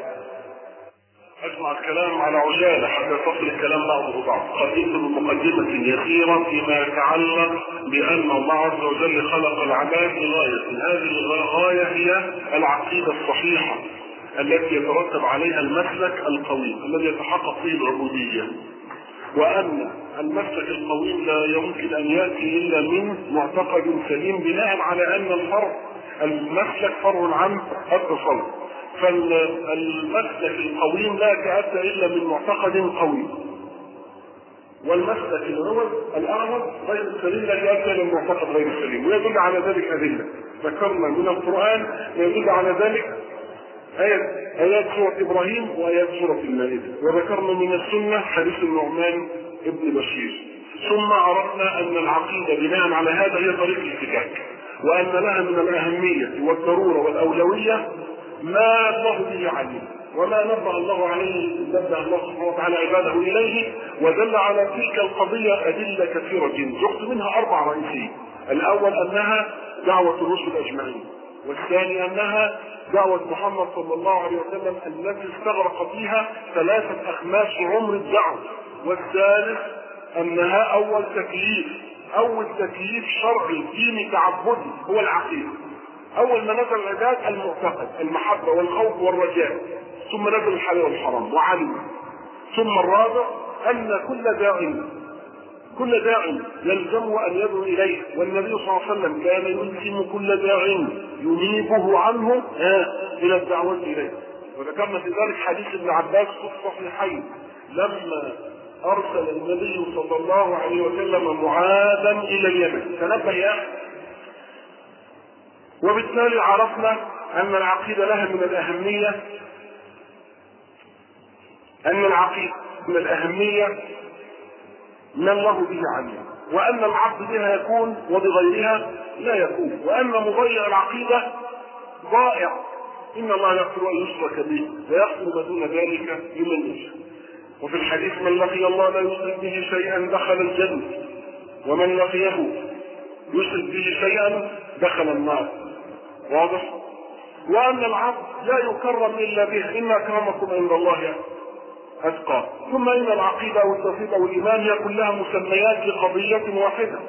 [SPEAKER 1] أجمع الكلام على عجالة حتى تصل الكلام بعضه بعض. قدمت بمقدمة يسيرة فيما يتعلق بأن الله عز وجل خلق العباد لغاية. هذه الغاية هي العقيدة الصحيحة التي يترتب عليها المسلك القويم الذي يتحقق فيه العبودية، وأن المسلك القويم لا يمكن أن يأتي إلا من معتقد سليم بناء على أن المسلك فرع عن التصور. فالمسلك القويم لا يتأتى إلا من معتقد قوي، والمسلك الأعظم غير السليم لا يتأتى إلا من معتقد غير السليم. ويدل على ذلك أدلة ذكرنا من القرآن ويدل على ذلك آيات سورة إبراهيم وآيات سورة المائدة، وذكرنا من السنة حديث النعمان ابن بشير. ثم عرفنا أن العقيدة بناء على هذا هي طريق الفكاك، وأن لها من الأهمية والضرورة والأولوية ما الله به عليه، وما نبه الله عليه نبه الله سبحانه وتعالى عباده إليه. ودل على تلك القضية أدلة كثيرة جدا، ذكرت منها 4 رئيسية. الأول أنها دعوة الرسل أجمعين، والثاني أنها دعوة محمد صلى الله عليه وسلم التي استغرق فيها 3 أخماس عمر الدعوة، والثالث أنها أول تكليف شرعي ديني تعبدي هو العقيدة. أول ما نزل العباد المعتقد، المحبة والخوف والرجاء، ثم نزل الحلال والحرام وعلم. ثم الرابع أن كل داع يلزمه أن يدعو إليه، والنبي صلى الله عليه وسلم كان يلزم كل داع ينيبه عنه إلى الدعوة إليه. وذكرنا في ذلك حديث ابن عباس في الصحيحين لما أرسل النبي صلى الله عليه وسلم معاذا إلى اليمن. تنبه يا أخي. وبالتالي عرفنا أن العقيدة لها من الأهمية ما الله به عليم، وأن العبد بها يكون وبغيرها لا يكون، وأن مضيع العقيدة ضائع. إن الله يغفر أن يشرك به ويغفر ما دون ذلك لمن يشاء. وفي الحديث من لقي الله لا يشرك به شيئا دخل الجنة، ومن لقيه يشرك به شيئا دخل النار. واضح؟ وأن العبد لا يكرم إلا به، إن أكرمكم عند الله أتقى. ثم إن العقيدة والتوحيد والإيمان هي كلها مسميات لقضية واحدة.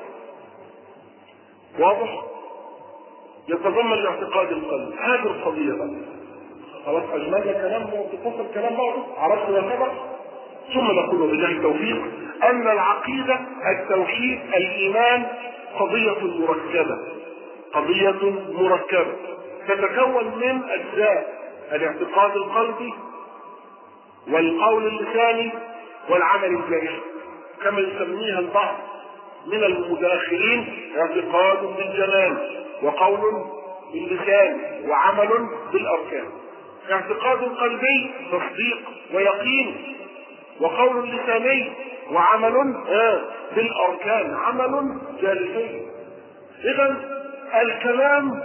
[SPEAKER 1] واضح؟ يتضمن الاعتقاد القلبي. هذه القضية بقى خلاص أجملنا كلام وتفصل كلام بعضه، عرفت وسبق. ثم نقول بالله التوفيق أن العقيدة التوحيد الإيمان قضية مركبة، قضية مركبة تتكون من أجزاء: الاعتقاد القلبي والقول اللساني والعمل الجارحي، كما يسميها البعض من المتأخرين اعتقاد بالجنان وقول باللسان وعمل بالأركان. اعتقاد قلبي تصديق ويقين، وقول لساني وعمل بالأركان عمل جارحي. إذن الكلام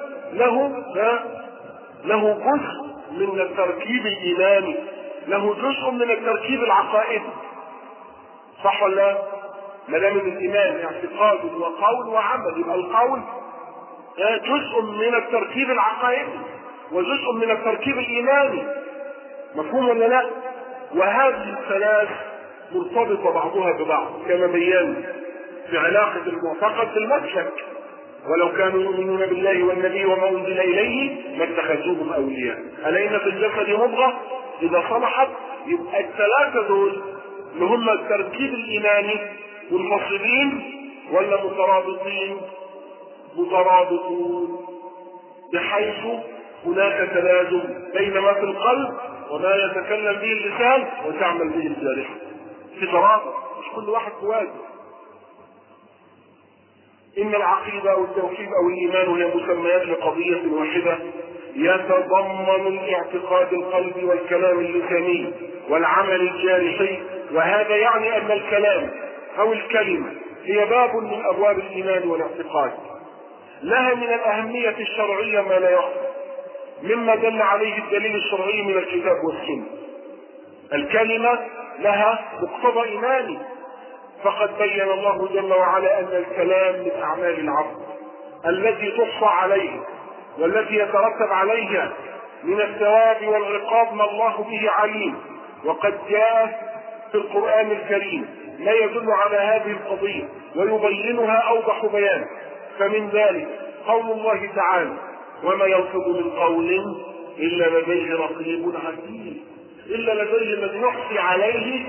[SPEAKER 1] له جزء من التركيب الإيماني، له جزء من التركيب العقائدي، صح ولا لا؟ ما دام الإيمان اعتقاد وقول وعمل، يبقى القول جزء من التركيب العقائدي وجزء من التركيب الإيماني. مفهوم ولا لا؟ وهذه الثلاث مرتبطة بعضها ببعض كما بينا في علاقة المعتقد بالمسلك: ولو كانوا يؤمنون بالله والنبي وما أنزل إليه ما اتخذوهم أولياء، ألا إن في الجسد مضغة إذا صلحت. يبقى الثلاثة دول اللي هم التركيب الإيماني منفصلين ولا مترابطين؟ مترابطون، بحيث هناك تلازم بين ما في القلب وما يتكلم به اللسان وتعمل به الجارحة، في ترابط، مش كل واحد توازن. إن العقيدة أو التوحيد أو الإيمان هي مسميات لقضية واحدة يتضمن الاعتقاد القلبي والكلام اللساني والعمل الجارحي. وهذا يعني أن الكلام أو الكلمة هي باب من أبواب الإيمان والاعتقاد، لها من الأهمية الشرعية ما لا يخفى، مما دل عليه الدليل الشرعي من الكتاب والسنة. الكلمة لها مقتضى إيماني، فقد بين الله جل وعلا أن الكلام من أعمال العبد التي تحصى عليه والتي يترتب عليها من الثواب والعقاب ما الله به عليم. وقد جاء في القرآن الكريم ما يدل على هذه القضية ويبينها أوضح بيان. فمن ذلك قول الله تعالى: وما يلفظ من قول إلا لديه رقيب عتيد، إلا لديه من يحصي عليه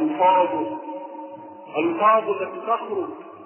[SPEAKER 1] الفاظ التي تخرج.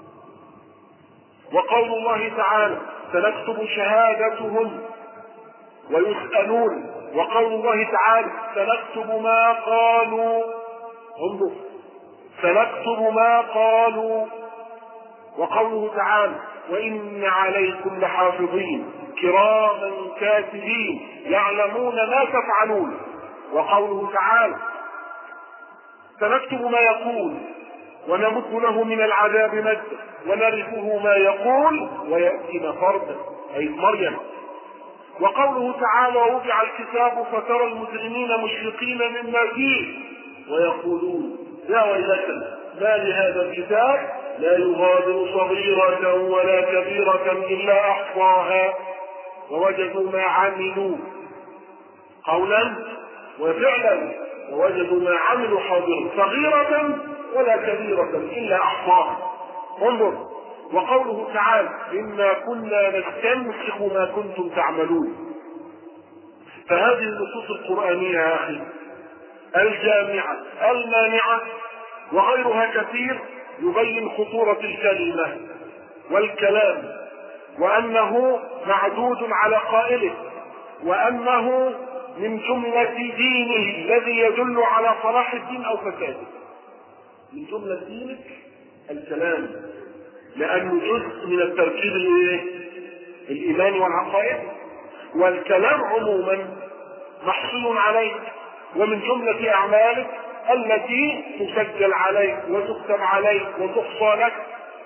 [SPEAKER 1] وقول الله تعالى: سنكتب شهادتهم ويسألون. وقول الله تعالى: سنكتب ما قالوا. انظر، سنكتب ما قالوا. وقوله تعالى: وإن عليكم لحافظين كراما كاتبين يعلمون ما تفعلون. وقوله تعالى: سنكتب ما يقول ونمد له من العذاب مدا ونرثه ما يقول ويأتينا فردا، أي مريم. وقوله تعالى: ووضع الكتاب فترى المجرمين مشفقين مما فيه ويقولون يا ويلتنا ما لهذا الكتاب لا يغادر صغيرة ولا كبيرة إلا أحصاها ووجدوا ما عملوا قولا وفعلا ووجدوا ما عملوا حاضرا صغيرة ولا كبيرة إلا أحصاها. انظر. وقوله تعالى: إنا كنا نستنسخ ما كنتم تعملون. فهذه النصوص القرآنية يا أخي الجامعة المانعة وغيرها كثير يبين خطورة الكلمة والكلام، وأنه معدود على قائله، وأنه من جملة دينه الذي يدل على صلاح الدين أو فساده. من جملة دينك الكلام، لأنه جزء من التركيب الإيماني والعقائد، والكلام عموما محصول عليك، ومن جملة أعمالك التي تسجل عليك وتكتب عليك وتحصى لك.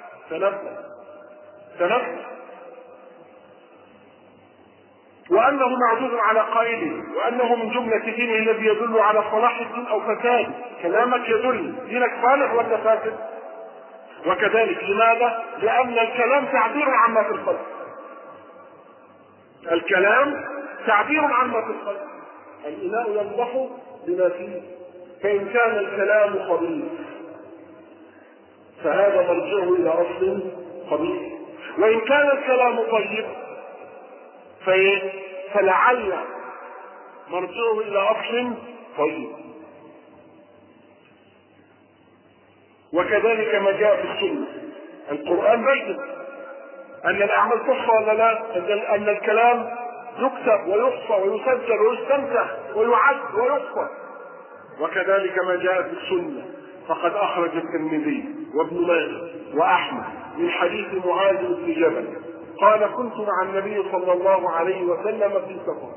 [SPEAKER 1] تنفذ وأنه معجوز على قائله، وأنه من جملة دينه الذي يدل على صلاح الدين أو فساد. كلامك يدل دينك صالح ولا فاسد. وكذلك لماذا؟ لأن الكلام تعبير عما في القلب. الكلام تعبير عما في القلب. الإناء ينضح بما فيه، فإن كان الكلام خبيث فهذا مرجعه إلى أصل خبيث، وإن كان الكلام طيب فلعل مرجعه إلى أصل طيب. وكذلك ما جاء في السنة. القرآن بين أن الأعمال تحصى ولا لا، أن الكلام يكتب ويحصى ويسجل ويستنسخ ويعد ويحصى. وكذلك ما جاء في السنة، فقد أخرج الترمذي وابن ماجه وأحمد من حديث معاذ بن جبل قال: كنت مع النبي صلى الله عليه وسلم في سفر،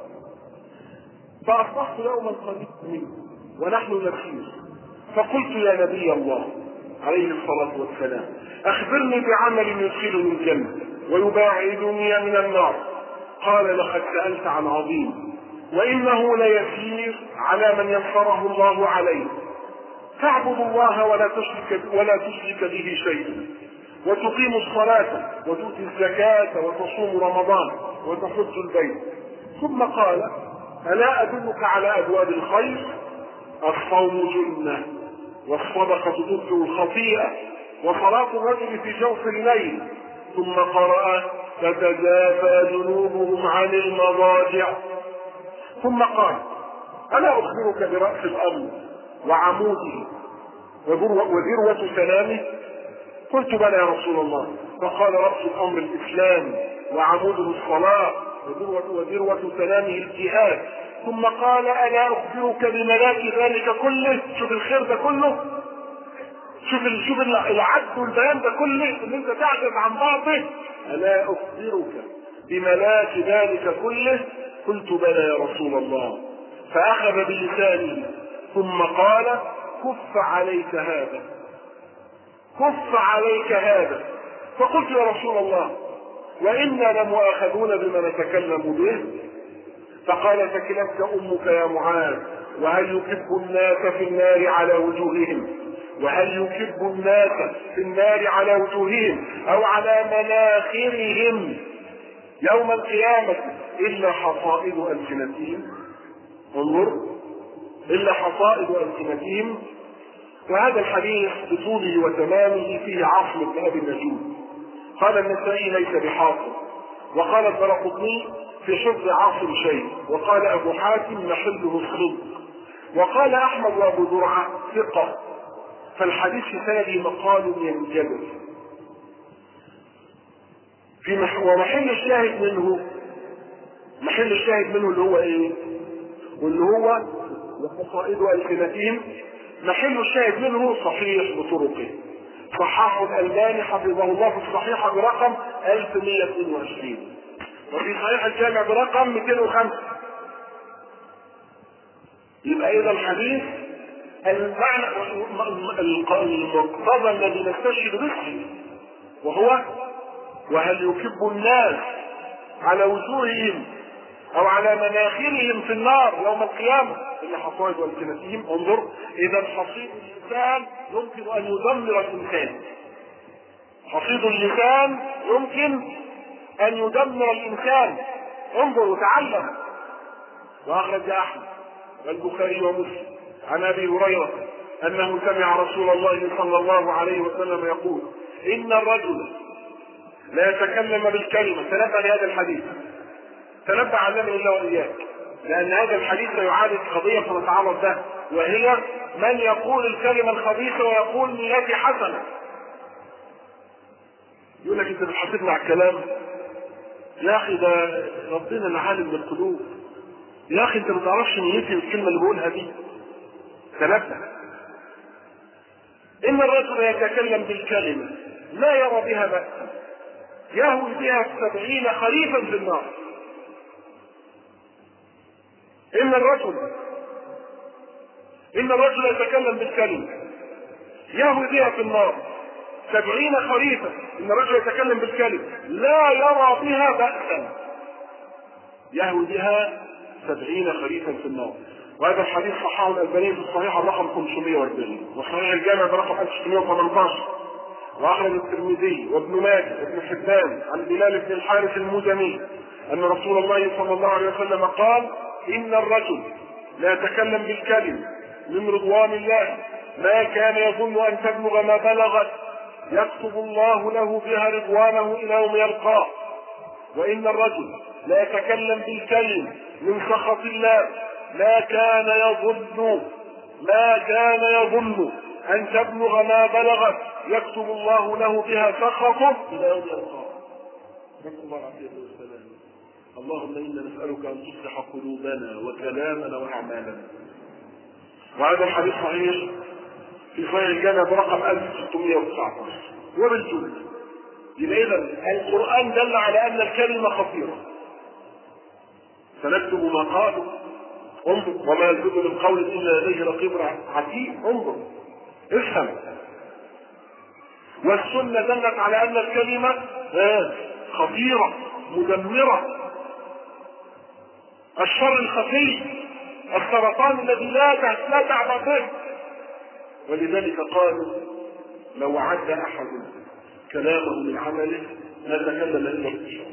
[SPEAKER 1] فأصبحت يوما قريبا منه ونحن نسير، فقلت: يا نبي الله عليه الصلاة والسلام، أخبرني بعمل يدخلني الجنة ويباعدني من النار. قال: لقد سألت عن عظيم، وإنه ليسير على من يسره الله عليه. تعبد الله ولا تشرك به شيئا، وتقيم الصلاة وتؤتي الزكاة وتصوم رمضان وتحج البيت. ثم قال: ألا أدلك على أبواب الخير؟ الصوم جنة، والصدقة تطفئ الخطيئة، وصلاة الرجل في جوف الليل. ثم قرأ: تتجافى جنوبهم عن المضاجع. ثم قال: ألا أخبرك برأس الأمر وعموده وذروة سلامه؟ قلت: بلى يا رسول الله. فقال: رأس الأمر الإسلام، وعموده الصلاة، وذروة سلامه الجهاد. ثم قال: ألا أخبرك بملاك ذلك كله؟ شوف الخير ده كله، شوف العد والبيان ده كله ان انت تعجز عن بعضه. ألا أخبرك بملاك ذلك كله؟ قلت: بلى يا رسول الله. فأخذ بلسانه ثم قال: كف عليك هذا، كف عليك هذا. فقلت: يا رسول الله، وإنا لمؤاخذون بما نتكلم به. فقال: ثكلتك أمك يا معاذ، وهل يكب الناس في النار على وجوههم، وهل يكب الناس في النار على وجوههم أو على مناخرهم يوم القيامة إلا حصائد ألسنتهم؟ انظر، إلا حصائد ألسنتهم. وهذا الحديث بطوله وتمامه فيه عاصم بن أبي النجود. قال النسائي: ليس بحاصم. وقال الدارقطني: في حفظ عاصم شيء. وقال أبو حاتم: محله الصدق. وقال أحمد وأبو زرعة: ثقة. فالحديث في سنده مقال ينجبر. ومحل الشاهد منه، محل الشاهد منه اللي هو ايه؟ واللي هو وحصائد ألسنتهم. محل الشاهد منه صحيح بطرقه، صححه الألباني حفظه الله في الصحيحة برقم 1122، وفي صحيح الجامع برقم 205. يبقى إذا الحديث المعنى المقتضى الذي نستشهد به، وهو: وهل يكب الناس على وجوههم أو على مناخرهم في النار يوم القيامة إلا حصائد ألسنتهم. انظر، إذا حصيد اللسان يمكن أن يدمر الإنسان. حصيد اللسان يمكن أن يدمر الإنسان. انظر وتعلم. وأخرج أحمد والبخاري ومسلم عن أبي هريرة أنه سمع رسول الله صلى الله عليه وسلم يقول: إن الرجل لا يتكلم بالكلمة. تنبأ لهذا الحديث، تنبأ علمني الله وإياك، لأن هذا الحديث يعالج قضية فنتعرض له، وهي من يقول الكلمة الخبيثة ويقول نيتي حسنة. يقول لك: أنت بتحاسبني على الكلام؟ يا أخي ده ربنا العالم بالقلوب. يا أخي أنت ما تعرفش نيتي الكلمة اللي بقولها دي. تنبأ. إن الرجل يتكلم بالكلمة لا يرى بها بأسا يهوي بها 70 خريفا في النار. إن الرجل إن الرجل يتكلم بالكلمة يهوي بها في النار 70 خريفا. إن الرجل يتكلم بالكلمة لا يرى بها بأسا يهوي بها 70 خريفا في النار. وهذا الحديث صححه الألباني في الصحيح الرقم 540 وصحيح الجامع برقم 1618. وأخرج الترمذي وابن ماجه وابن حبان عن بلال بن الحارث المزني أن رسول الله صلى الله عليه وسلم قال إن الرجل لا يتكلم بالكلمة من رضوان الله ما كان يظن أن تبلغ ما بلغت يكتب الله له بها رضوانه إلى يوم يلقاه. وإن الرجل لا يتكلم بالكلمة من سخط الله ما كان يظن أن تبلغ ما بلغت يكتب الله له بها سخطه إلى يوم يلقاه. نسأل الله العافية والسلام. اللهم إنا نسألك أن تصلح قلوبنا وكلامنا وأعمالنا. وهذا الحديث صحيح في صحيح الجامع برقم 1619. وبالجملة يبقى إذا القرآن دل على أن الكلمة خطيرة. سنكتب ما قالوا انظر وما يلفظ من قول إلا لديه رقيب عتيد. انظر افهم. والسنة دلت على أن الكلمة خطيرة مدمرة. الشر الخفي السرطان الذي لا تعبأ به. ولذلك قالوا لو عد أحد كلامه من عمله ما تكلم إلا بالشر.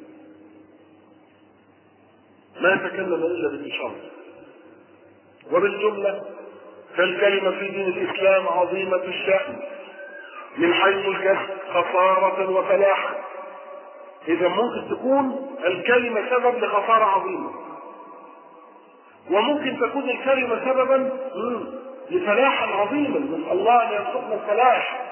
[SPEAKER 1] ما تكلم إلا بالشر. وبالجملة فالكلمة في دين الإسلام عظيمة الشأن من حيث الكسب خسارة وفلاحا. إذا ممكن تكون الكلمة سبب لخسارة عظيمة وممكن تكون الكلمة سببا لفلاحا عظيما. نسأل الله أن يرزقنا الفلاح.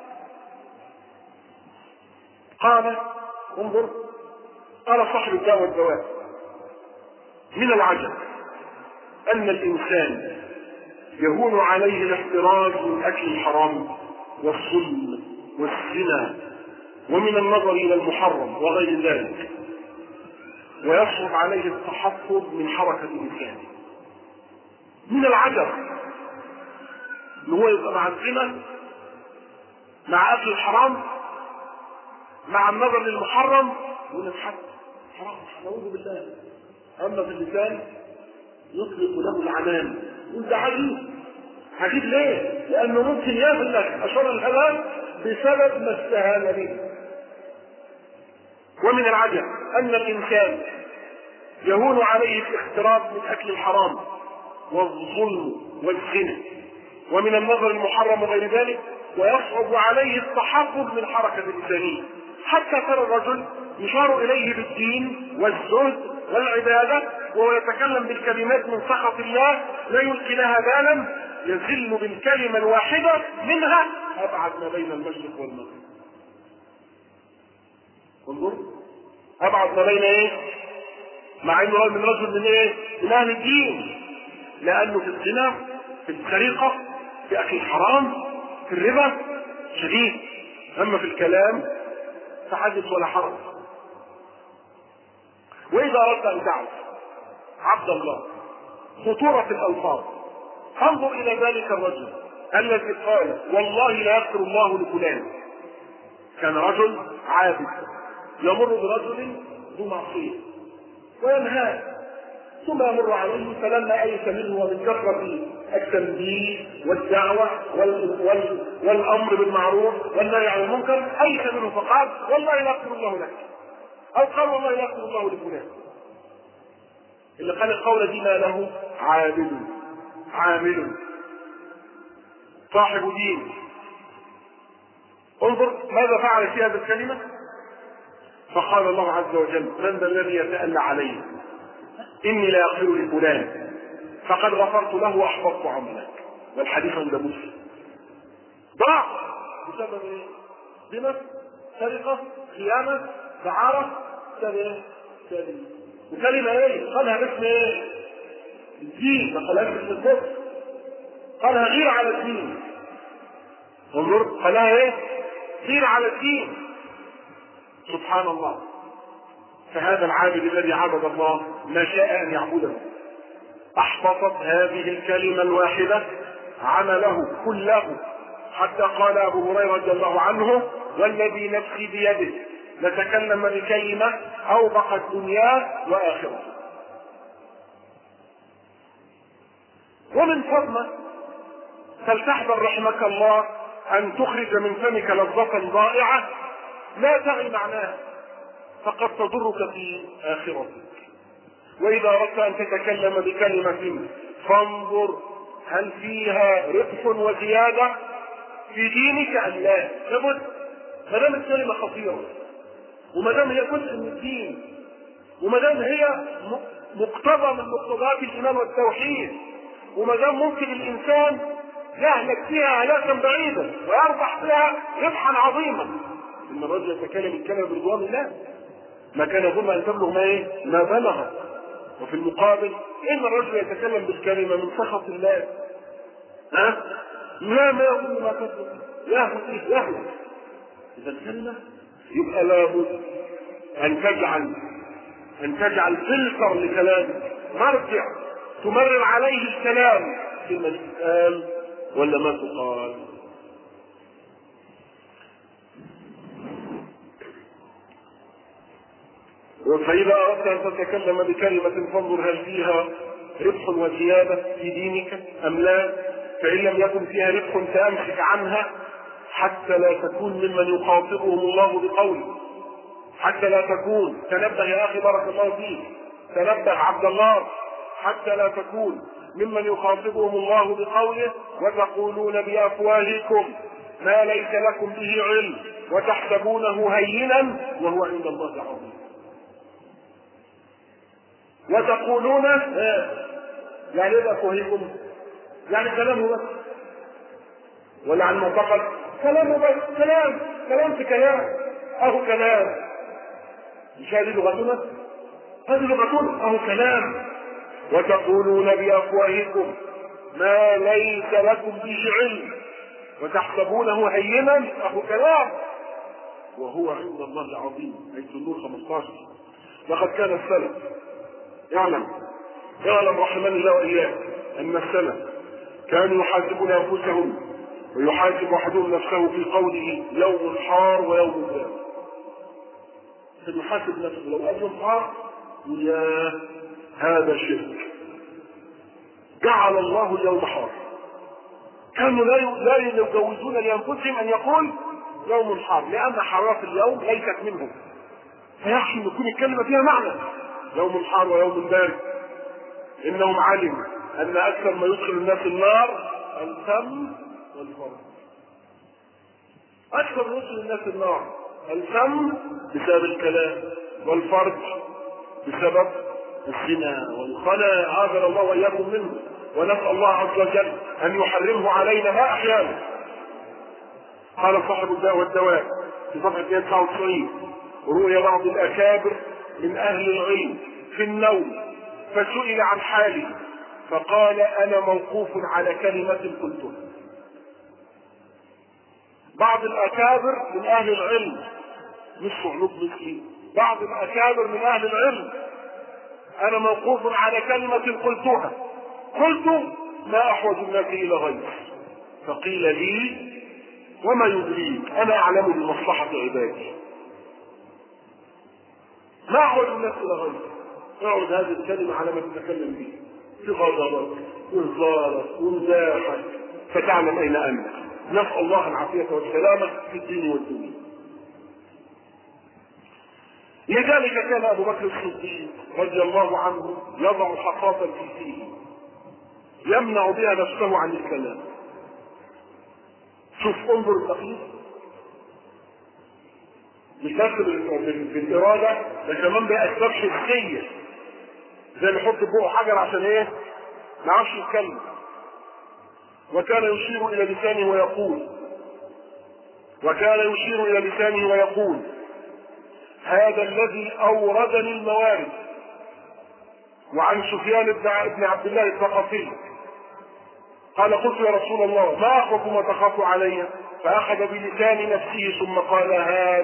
[SPEAKER 1] قال انظر قال صاحب الدواء والدواء من العجب أن الإنسان يهون عليه الاحتراز من أكل الحرام والظلم والزنا ومن النظر إلى المحرم وغير ذلك ويصعب عليه التحفظ من حركة الإنسان. من العجب ان هو يبقى مع الزنا مع أكل الحرام مع النظر للمحرم ونتحدث حرام نعوذ بالله. أما في اللسان يطلق له العنان. وانت عجيب ليه؟ لأنه ممكن يفلك أشر الهلاك بسبب ما استهان به. ومن العجب أن الإنسان يهون عليه الاقتراب من أكل الحرام والظلم والزنا ومن النظر المحرم وغير ذلك ويصعب عليه التحفظ من حركة الإنسانية. حتى ترى الرجل يشار إليه بالدين والزهد والعبادة وهو يتكلم بالكلمات من سخط الله لا يلقي لها بالا يزل بالكلمة الواحدة منها أبعد ما بين المشرق والمغرب. انظر أبعد ما بين إيه؟ مع إنه من رجل من إيه؟ من أهل الدين. لأنه في الزنا في السرقة في أكل الحرام في الربا شديد. أما في الكلام فحدث ولا حرج. وإذا أردت أن تعرف عبد الله خطورة الألفاظ انظر إلى ذلك الرجل الذي قال والله لا يغفر الله لفلان. كان رجل عابد يمر برجل ذو معصية وينهاه ثم يمر عليه فلما أيس منه ومن كثرة التنبيه والدعوة والأمر بالمعروف والنهي عن المنكر أيس منه فقال والله لا يغفر الله لك أو قال والله لا يغفر الله لفلان. اللي قال القولة دي ما له عابد عامل صاحب دين. انظر ماذا فعل في هذه الكلمة. فقال الله عز وجل من ذا الذي يتألى عليه إني لا أغفر لفلان فقد غفرت له وأحبطت عملك. والحديث عند مسلم. ضاع بسبب ايه؟ زنا سرقة خيانة دعارة بسبب ايه؟ وكلمة ايه؟ قالها باسم ايه؟ الدين. ما قالها باسم الكفر. قالها غير على الدين. انظر قالها ايه؟ غير على الدين. سبحان الله. فهذا العابد الذي عبد الله ما شاء أن يعبده أحبطت هذه الكلمة الواحدة عمله كله، حتى قال أبو هريرة رضي الله عنه: والذي نفسي بيده لتكلم بكلمة أوبقت دنياه وآخرته. ومن ثم فلتحذر رحمك الله أن تخرج من فمك لفظة ضائعة لا تعي معناها، فقد تضرك في آخرتك. وإذا أردت أن تتكلم بكلمة فانظر هل فيها ربح وزيادة في دينك أم لا. لابد ما دام الكلمة خطيرة، وما دام هي جزء من الدين، وما دام هي مقتضى من مقتضيات الإيمان والتوحيد، وما دام ممكن الإنسان يهلك فيها هلاكا بعيدا ويربح فيها ربحا عظيما، إن الرجل يتكلم الكلمة برضوان الله ما كان يظن أن تبلغ ما بلغ. وفي المقابل إن الرجل يتكلم بالكلمة من سخط الله، ما يظن ما تبلغ يهلك. إذا الكلمة يبقى لابد أن تجعل فلتر لكلامك، مرجع تمرر عليه الكلام كلمة تقال ولا ما تقال. فإذا أردت أن تتكلم بكلمة فانظر هل فيها ربح وزيادة في دينك أم لا، فإن لم يكن فيها ربح فأمسك عنها حتى لا تكون ممن يخاطبهم الله بقوله، حتى لا تكون، تنبه يا أخي بارك الله فيك، تنبه عبد الله، حتى لا تكون ممن يخاطبهم الله بقوله: وتقولون بأفواهكم ما ليس لكم به علم وتحسبونه هينا وهو عند الله عظيم. وتقولون يعني ايه بأفواهكم؟ يعني كلامه بس، ولا عن معتقد كلامه بس، كلام في كلام، اهو كلام. مش هذه لغتنا؟ هذه لغتنا، اهو كلام. وتقولون بأفواهكم ما ليس لكم به علم وتحسبونه هينا اهو كلام وهو عند الله عظيم. آية النور 15. لقد كان السلف يعلم رحمن الله وإياه أن السلف كانوا يحاسبون أنفسهم ويحاسب أحدهم نفسه في قوله يوم حار ويوم بارد. فيحاسب نفسه لو يوم حار يا هذا شرك، جعل الله اليوم حار. كانوا لا يجوزون لأنفسهم أن يقول يوم حار، لأن حرارة اليوم ليست منهم، فيخشى أن يكون الكلمة فيها معنى يوم حار ويوم بارد. إنهم علموا أن أكثر ما يدخل الناس النار الفم والفرج. أكثر ما يدخل الناس النار الفم بسبب الكلام، والفرج بسبب الزنا والخنا، عاذر الله وإياكم منه، ونسأل الله عز وجل أن يحرمه علينا ما أحيانا. قال صاحب الداء والدواء في صفحة 99: رؤي بعض الأكابر من أهل العلم في النوم فسئل عن حاله فقال: أنا موقوف على كلمة قلتها. بعض الأكابر من أهل العلم، مش صعلوك مثلي، بعض الأكابر من أهل العلم: أنا موقوف على كلمة قلتها، قلت ما أحوج الناس إلى غيري، فقيل لي: وما يدريك أنا أعلم بمصلحة عبادي. ما أحوج الناس إلى غيري، اعد هذه الكلمة على ما تتكلم به في غضبك وانذارك ومزاحك فتعلم أين أنت. نسأل الله العافية والسلامة في الدين والدنيا. لذلك كان أبو بكر الصديق رضي الله عنه يضع حصاة في فيه يمنع بها نفسه عن الكلام. شوف انظر الدقيق، مش بس بالإرادة، ده كمان بأسباب حسية، زي اللي يحط بقه حجر عشان ايه؟ ما يعرفش يتكلم. وكان يشير إلى لسانه ويقول هذا الذي أوردني الموارد. وعن سفيان بن عبد الله الثقفي قال: قلت يا رسول الله ما أخوف ما تخاف علي؟ فأخذ بلسان نفسه ثم قال: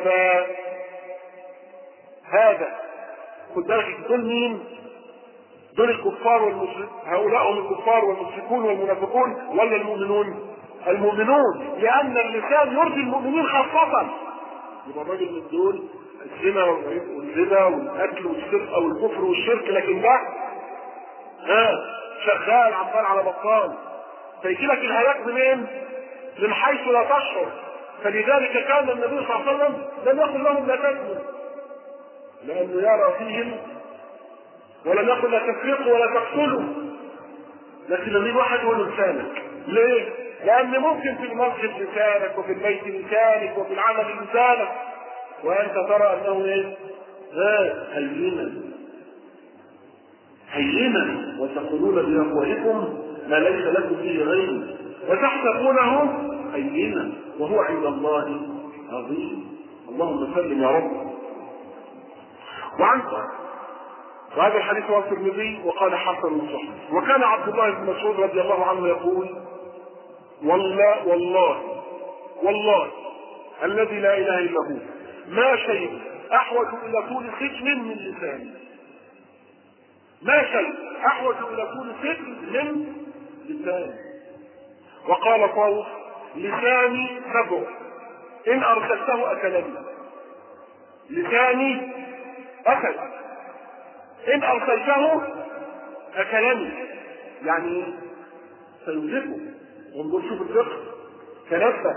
[SPEAKER 1] هذا. خد بالك تقول مين؟ دول الكفار والمشركون، هؤلاء هم الكفار والمشركون والمنافقون ولا المؤمنون؟ المؤمنون، لأن اللسان يرضي المؤمنين خاصة. يبقى الراجل من دول الزنا والربا والقتل والسرقة والكفر والشرك، لكن ده شغال عمال على بطال، فيجي لك الهلاك منين؟ من حيث لا تشعر. فلذلك كان النبي صلى الله عليه وسلم لم يقل لهم لا تزنوا، لأنه يرى فيهم، ولم يقل لا تسرقوا ولا تقتلوا، لكن لما واحد يقول لسانك. ليه؟ لأن ممكن في المسجد لسانك، وفي البيت لسانك، وفي العمل لسانك، وأنت ترى أنه إيه؟ هينا وتقولون بأفواهكم ما ليس لكم فيه غير وتحسبونه هينا وهو عند الله عظيم. اللهم سلم يا رب. وهذا الحديث رواه الترمذي وقال حسن صحيح. وكان عبد الله بن مسعود رضي الله عنه يقول: والله الذي لا اله الا هو ما شيء احوج الى طول سجن من لساني. ما شيء احوج الى طول سجن من لساني. وقال طاووس: لساني سبع ان ارسلته اكلني. لساني اكل ان ارسلته اكلني، يعني سيوزفه. وانظر شوف الفقه تنبه.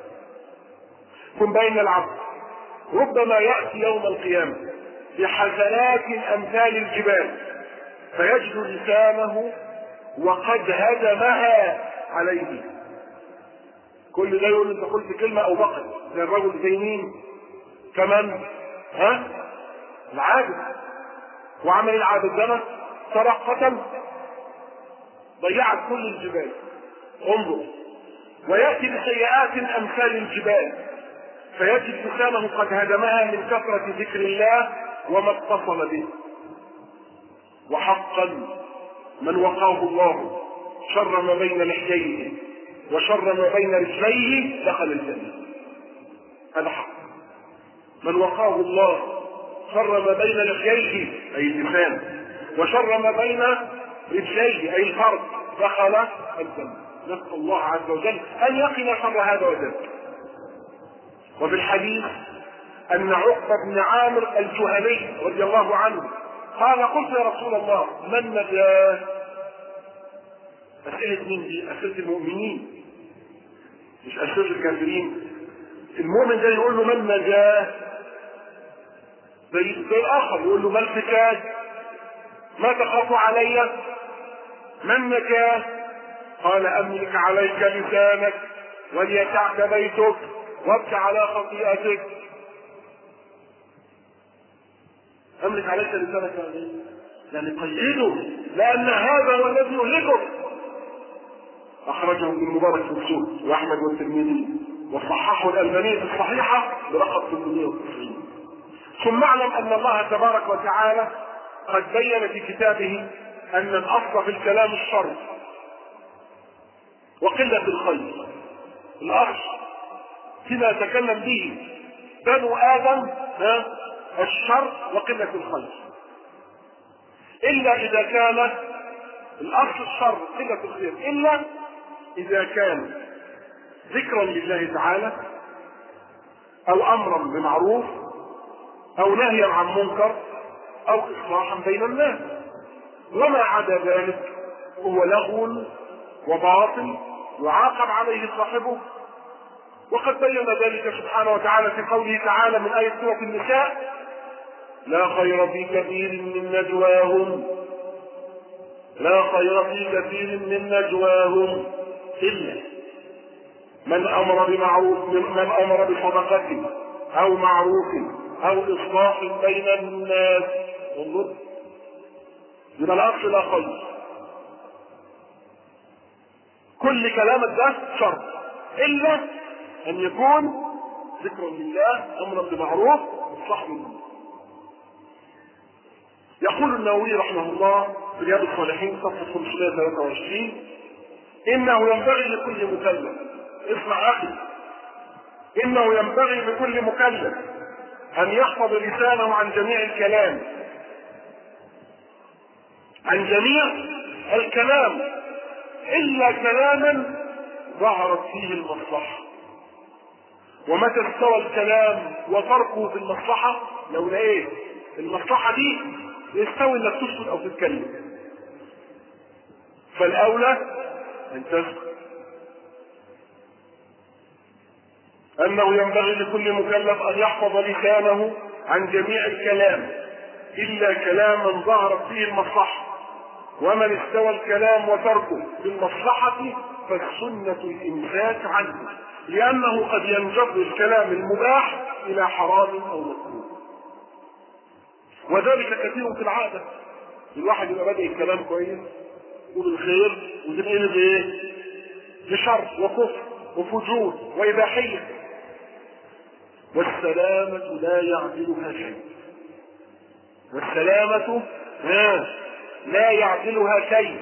[SPEAKER 1] كن بين العبد ربما ياتي يوم القيامه بحسنات امثال الجبال فيجد لسانه وقد هدمها عليه. كل ده يقول انت قلت كلمه او بقت زي الرجل زي مين؟ كمان العابد. وعمل العابد ده سرقة ضيعت كل الجبال. انظر. ويأتي بسيئات أمثال الجبال فيجد لسانه قد هدمها من كثرة ذكر الله وما اتصل به. وحقا من وقاه الله شر ما بين لحييه وشر ما بين رجليه دخل الجنة. هذا حق. من وقاه الله شر ما بين لحييه أي اللسان وشر ما بين رجليه أي الفرد دخل الجنة. نسأل الله عز وجل أن يقنا شر هذا وذاك. وفي الحديث أن عقبة بن عامر الجهني رضي الله عنه قال: قلت يا رسول الله من نجاه؟ أسئلة مين دي؟ أسئلة المؤمنين مش أسئلة الكافرين. المؤمن ده يقول له من نجاه، زي الآخر يقول له ما الفكاك، ما تخاف علي، من نجاه؟ قال: أملك عليك لسانك وليسعك بيتك وابك على خطيئتك. أملك عليك لسانك يعني قيده، لأن هذا هو الذي يهلكك. أخرجه ابن المبارك في السوق وأحمد والترمذي وصححه الألباني في الصحيحة برقم 890. ثم اعلم أن الله تبارك وتعالى قد بين في كتابه أن الأصل في الكلام الشر وقلة الخير. الأصل فيما يتكلم به بنو آدم الشر وقلة الخير، إلا إذا كان الأصل الشر قلة الخير، إلا إذا كان ذكرا لله تعالى أو أمرا بمعروف أو نهيا عن منكر أو إصلاحا بين الناس. وما عدا ذلك هو لغو وباطل يعاقب عليه صاحبه. وقد بين ذلك سبحانه وتعالى في قوله تعالى من آية سورة النساء: لا خير في كثير من نجواهم إلا من أمر بصدقة أو معروف أو إصلاح بين الناس. انظر، يبقى الأصل لا خير. كل كلامك ده شر إلا أن يكون ذكرا لله، أمرا بمعروف، إصلاح بين الناس. يقول النووي رحمه الله في رياض الصالحين صفحة 523: إنه ينبغي لكل مكلف، اسمع أخي، إنه ينبغي لكل مكلف أن يحفظ لسانه عن جميع الكلام عن جميع الكلام إلا كلاما ظهرت فيه المصلحة. ومتى استوى الكلام وتركه في المصلحة، لو لقيت المصلحة دي يستوي انك تسكت او تتكلم، فالاولى ان تسكت. انه ينبغي لكل مكلف ان يحفظ لسانه عن جميع الكلام الا كلاما ظهرت فيه المصلحة، ومن استوى الكلام وتركه في المصلحة فالسنة الامساك عنه، لانه قد ينجر الكلام المباح الى حرام او مكروه، وذلك كثير في العادة. الواحد يبقى بادئ الكلام كويس وبالخير وتنقل بايه؟ بشر وكفر وفجور وإباحية، والسلامة لا يعدلها شيء. والسلامة لا يعدلها شيء.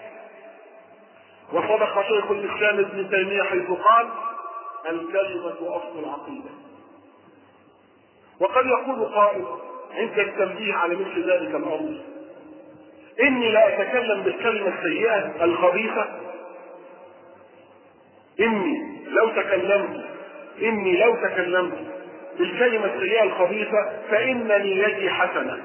[SPEAKER 1] وصدق شيخ الإسلام ابن تيمية حيث قال: الكلمة أصل العقيدة. وقد يقول قائل عند التنبيه على مثل ذلك الأمر: إني لا أتكلم بالكلمة السيئة الخبيثة، إني لو تكلمت بالكلمة السيئة الخبيثة فإن نيتي حسنة،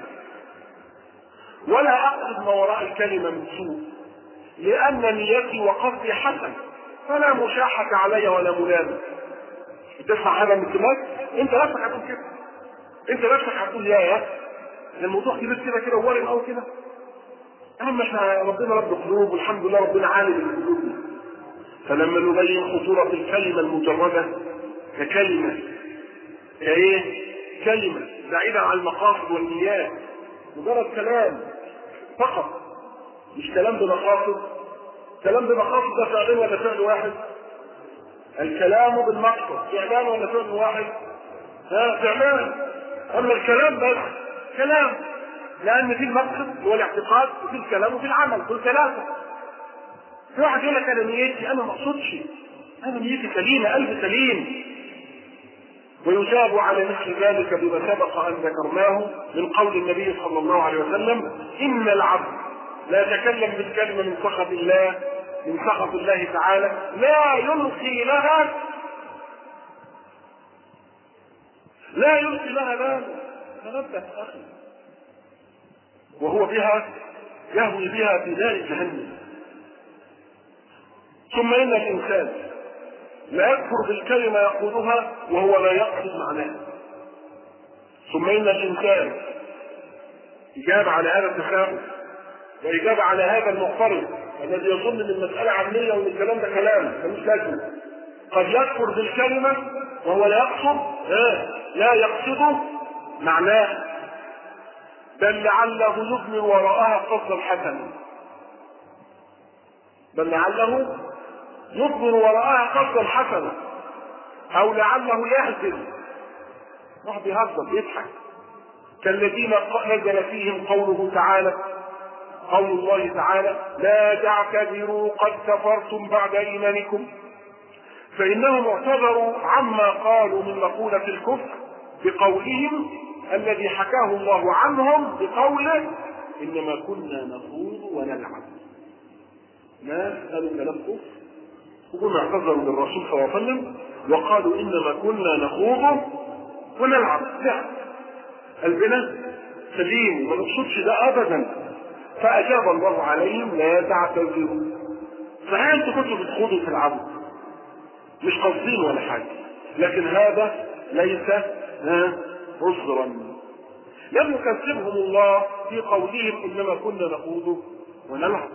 [SPEAKER 1] ولا أقصد ما وراء الكلمة من سوء، لأن نيتي وقصدي حسن، فلا مشاحة علي ولا ملامة. تسمع هذا من الكلمات؟ أنت نفسك هتقول كده، أنت نفسك هتقول يا الموضوع كبير كده وورم أو كده. أهم احنا ربنا رب قلوب، والحمد لله ربنا عالم بقلوبنا. فلما نبين خطورة الكلمة المجردة ككلمة كلمة بعيدة عن المقاصد والنيات، مجرد كلام فقط، مش كلام بمقاصد. كلام بمقاصد ده فعلين ولا فعل واحد؟ الكلام بالمقصد فعلان ولا فعل واحد؟ فعلان. أما الكلام بس كلام، لأن في المقصد هو الاعتقاد، وفي الكلام وفي العمل، كل ثلاثة. في واحد يقول لك أنا نيتي، أنا ما أقصدش، أنا نيتي سليمة، قلبي سليم. ويجاب على مثل ذلك بما سبق أن ذكرناه من قول النبي صلى الله عليه وسلم: إن العبد لا يتكلم بالكلمة من سخط الله تعالى لا يلقي لها بالا. تنبه أخي، وهو يهوي بها في نار جهنم. ثم إن الإنسان لا يكفر بالكلمة يقولها وهو لا يقصد معناها. ثم إن الإنسان إجابة على هذا التساؤل وإجابة على هذا المعترض الذي يظن ان المسألة عملية وان الكلام ده كلام ملوش لازمة، قد يكفر بالكلمة وهو لا يقصد معناه، بل لعله يضمر وراءها قصدا حسنا، او لعله يهزل، واحد يهزل يضحك، كالذين نزل فيهم قول الله تعالى: لا تعتذروا قد كفرتم بعد إيمانكم. فإنهم اعتذروا عما قالوا من مقولة الكفر بقولهم الذي حكاه الله عنهم بقوله: إنما كنا نخوض ونلعب. ناس قالوا كلام كفر وهم اعتذروا للرسول صلى الله عليه وسلم وقالوا إنما كنا نخوض ونلعب. لا، قلبنا سليم ما نقصدش ده أبدا. فأجاب الله عليهم: لا تعتذروا. فهل انتوا كنتوا بتخوضوا في العبد مش قاصدين ولا حاجه، لكن هذا ليس عذرا. لم يكذبهم الله في قولهم انما كنا نخوض ونلعب.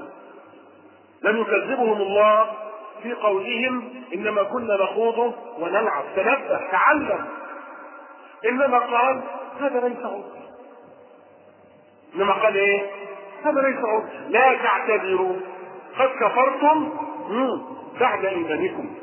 [SPEAKER 1] تنبه، تعلم. انما قال هذا ليس عذر. هذا ليس عذر. لا تعتذروا قد كفرتم بعد إيمانكم.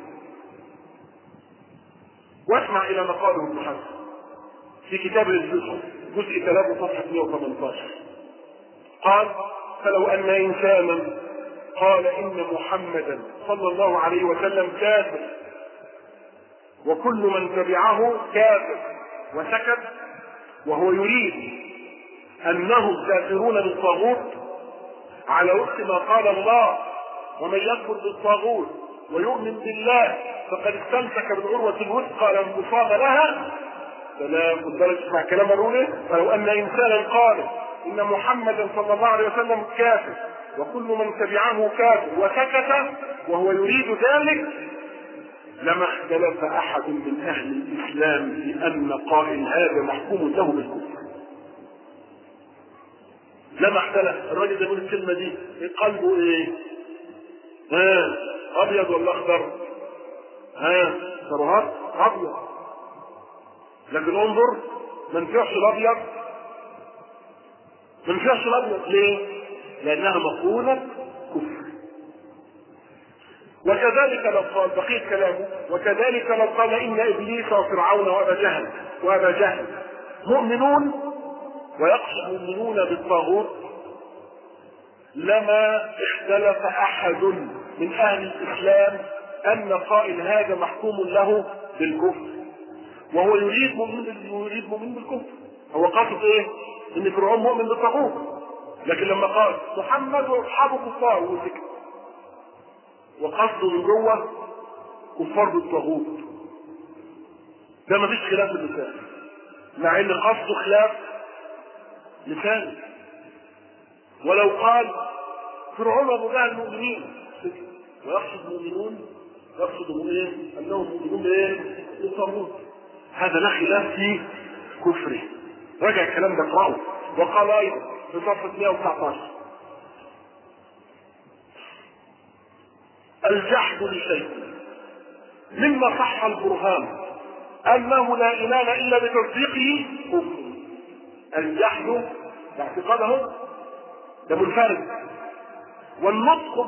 [SPEAKER 1] واسمع إلى ما قاله ابن حزم في كتاب الجزء 3 صفحة 118. قال: فلو أن إنسانا قال إن محمدا صلى الله عليه وسلم كافر وكل من تبعه كافر وسكت، وهو يريد أنهم كافرون بالطاغوت، على وفق ما قال الله، ومن يكفر بالطاغوت ويؤمن بالله فقد استمسك بالعروة الوثقى لا انفصام لها. فلا مدرج مع كلام الأولى. فلو أن إنسانا قال إن محمدا صلى الله عليه وسلم كافر وكل من تبعه كافر وسكت وهو يريد ذلك، لما اختلف أحد من أهل الإسلام في أن قائل هذا محكوم له بالكفر. لما اختلف. الراجل ده يقول الكلمة دي قلبه ايه؟ أبيض ولا أخضر؟ ثروات أبيض. لكن انظر، ما نفعش الأبيض. ما نفعش الأبيض ليه؟ لأنها مقولة كفر. وكذلك لو قال بقية كلامه، وكذلك لو قال إن إبليس وفرعون وأبا جهل مؤمنون، ويقصد مؤمنون بالطاغوت، لما اختلف أحد من أهل الإسلام أن قائل هذا محكوم له بالكفر، وهو يريد مؤمن بالكفر. هو قصد ايه؟ ان فرعون مؤمن بالطاغوت، لكن لما قال محمد واصحابه كفار وسكت، وقصده من جوه كفار بالطاغوت، ده مفيش خلاف اللسان، مع ان قصده خلاف لسان. ولو قال فرعون وابو جهل مؤمنين ويقصد مؤمنون، يقصد ايه؟ انهم مؤمنون بايه؟ بالطاغوت، هذا لا خلاف في كفره. رجع الكلام ده اقراه. وقال ايضا في صفحه 119 الجحد لشيء مما صح البرهان انه لا ايمان الا بتصديقه كفر. الجحد باعتقاده ده منفرد. والنطق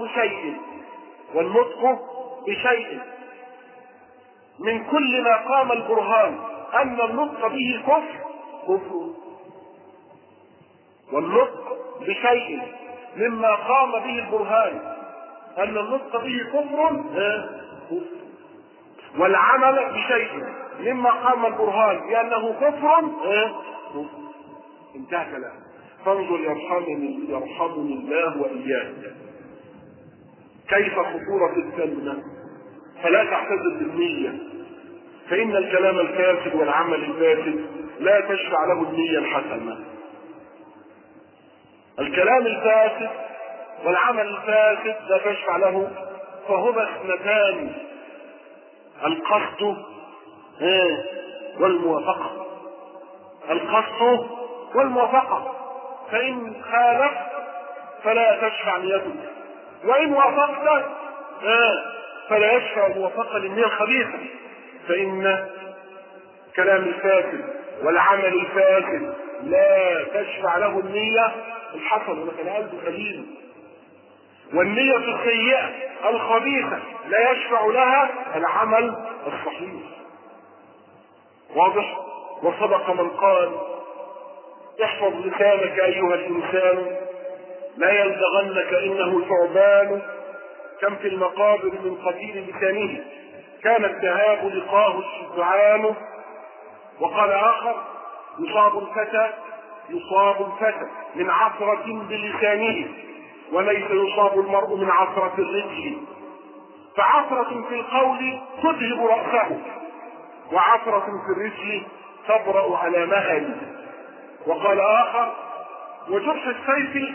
[SPEAKER 1] بشيء من كل ما قام البرهان ان النطق به كفر. والنطق بشيء مما قام به البرهان ان النطق به كفر. والعمل بشيء مما قام البرهان بانه كفر. انتهى كلام. فانظر يرحمني الله واياك كيف خطورة الكلمة. فلا تعتذر بالنية، فإن الكلام الفاسد والعمل الفاسد لا تشفع له النية الحسنة. الكلام الفاسد والعمل الفاسد لا تشفع له، فهما اثنتان: القصد والموافقة. القصد والموافقة، فإن خالف فلا تشفع نيتك، وإن وافقت فلا يشفع الموافقة للنية الخبيثة. فإن كلام الفاسد والعمل الفاسد لا تشفع له النية الحسنة، لكن قلب سليم. والنية السيئة الخبيثة لا يشفع لها العمل الصحيح. واضح؟ وصدق من قال احفظ لسانك ايها الانسان لا يلدغنك انه ثعبان، كم في المقابر من قتيل لسانه كان التهاب لقاه الشجعان. وقال اخر يصاب الفتى من عثرة بلسانه وليس يصاب المرء من عثرة الرجل، فعثرة في القول تذهب رأسه وعثرة في الرجل تبرأ على مهل. وقال آخر وجرح السيف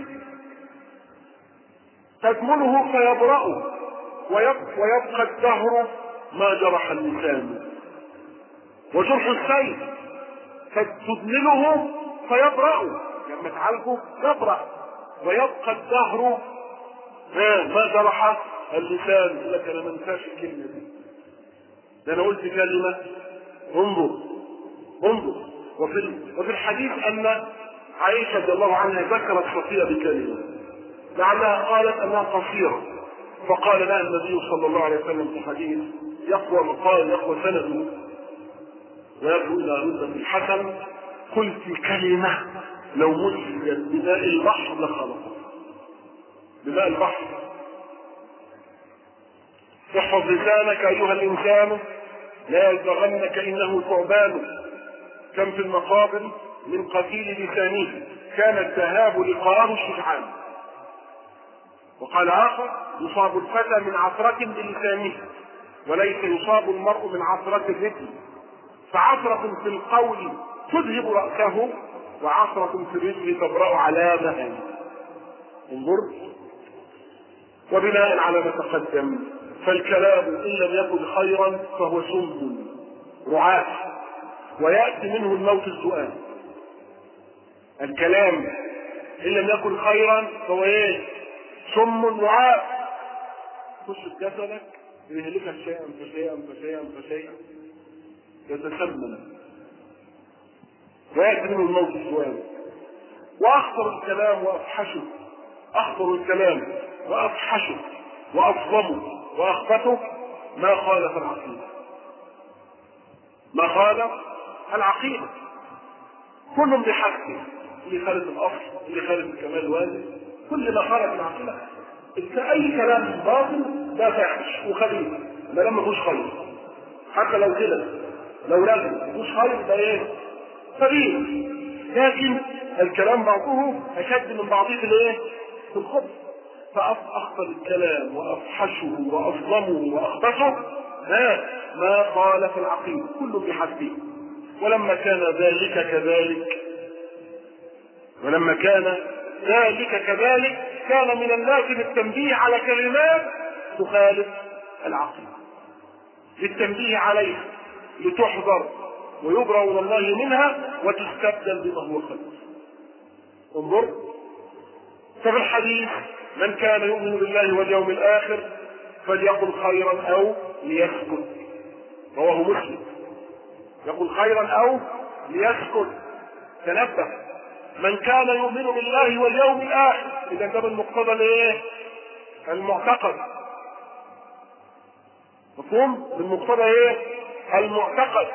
[SPEAKER 1] تدمله فيبرأ ويبقى الدهر ما جرح اللسان. وجرح السيف تدمله فيبرأ، لما تعالجه يبرأ، ويبقى الدهر ما جرح اللسان. لك انا ما انساش الكلمه دي، ده انا قلت كلمه. انظر وفي الحديث ان عائشه رضي الله عنها ذكرت صفيه بكلمه لعلها قالت انها قصيره، فقال لها النبي صلى الله عليه وسلم في حديث يقوى مقال يقوى سنده ويبدو الى رتبه الحسن: قلت كلمه لو مزجت بماء البحر لخلقت. بماء البحر. احفظ لسانك ايها الانسان لا يلدغنك انه ثعبان، كم في المقابر من قتيل لسانه كان التهاب لقاه الشجعان. وقال آخر: يصاب الفتى من عثرة بلسانه وليس يصاب المرء من عثرة الرجل، فعثرة في القول تذهب رأسه وعثرة في الرجل تبرأ علامة. انظر. وبناء على ما تقدم فالكلام إن لم يكن خيرا فهو سم رعاة ويأتي منه الموت السؤال. الكلام إن لم يكن خيرا فهو ايه؟ سم رعاة، خش في جسدك يهلكك شيئا فشيئا فشيئا فشيئا يتسمم ويأتي منه الموت السؤال. وأخطر الكلام وأفحشه، أخطر الكلام وأفحشه وأفضمه وأخبثه ما خالف العقيدة، ما خالف العقيدة. كل بحسبه، اللي خالف الأصل، اللي خالف الكمال الواجب، كل ما خالف العقيدة. أي كلام باطل ده فاحش وخبيث ما لم يكونش خير، حتى لو كده لو لازم مش خير ده ايه؟ خبيث. لكن الكلام بعضه أشد من بعضه في الايه؟ في الخبث. فأخطر الكلام وأفحشه وأظلمه وأخبثه ما خالف العقيدة، كل بحسبه. ولما كان ذلك كذلك كان من اللازم التنبيه على كلمات تخالف العقيدة، للتنبيه عليها لتحذر ويبرأ من الله منها وتستبدل بما هو خير. انظر. ففي الحديث: من كان يؤمن بالله واليوم الآخر فليقل خيرا أو ليسكت، رواه مسلم. يقول خيرا أو ليسكت. تنبه، من كان يؤمن بالله واليوم الآخر، إذا كان المقتضى الايه؟ المعتقد. مفهوم؟ بالمقتضى ايه؟ المعتقد.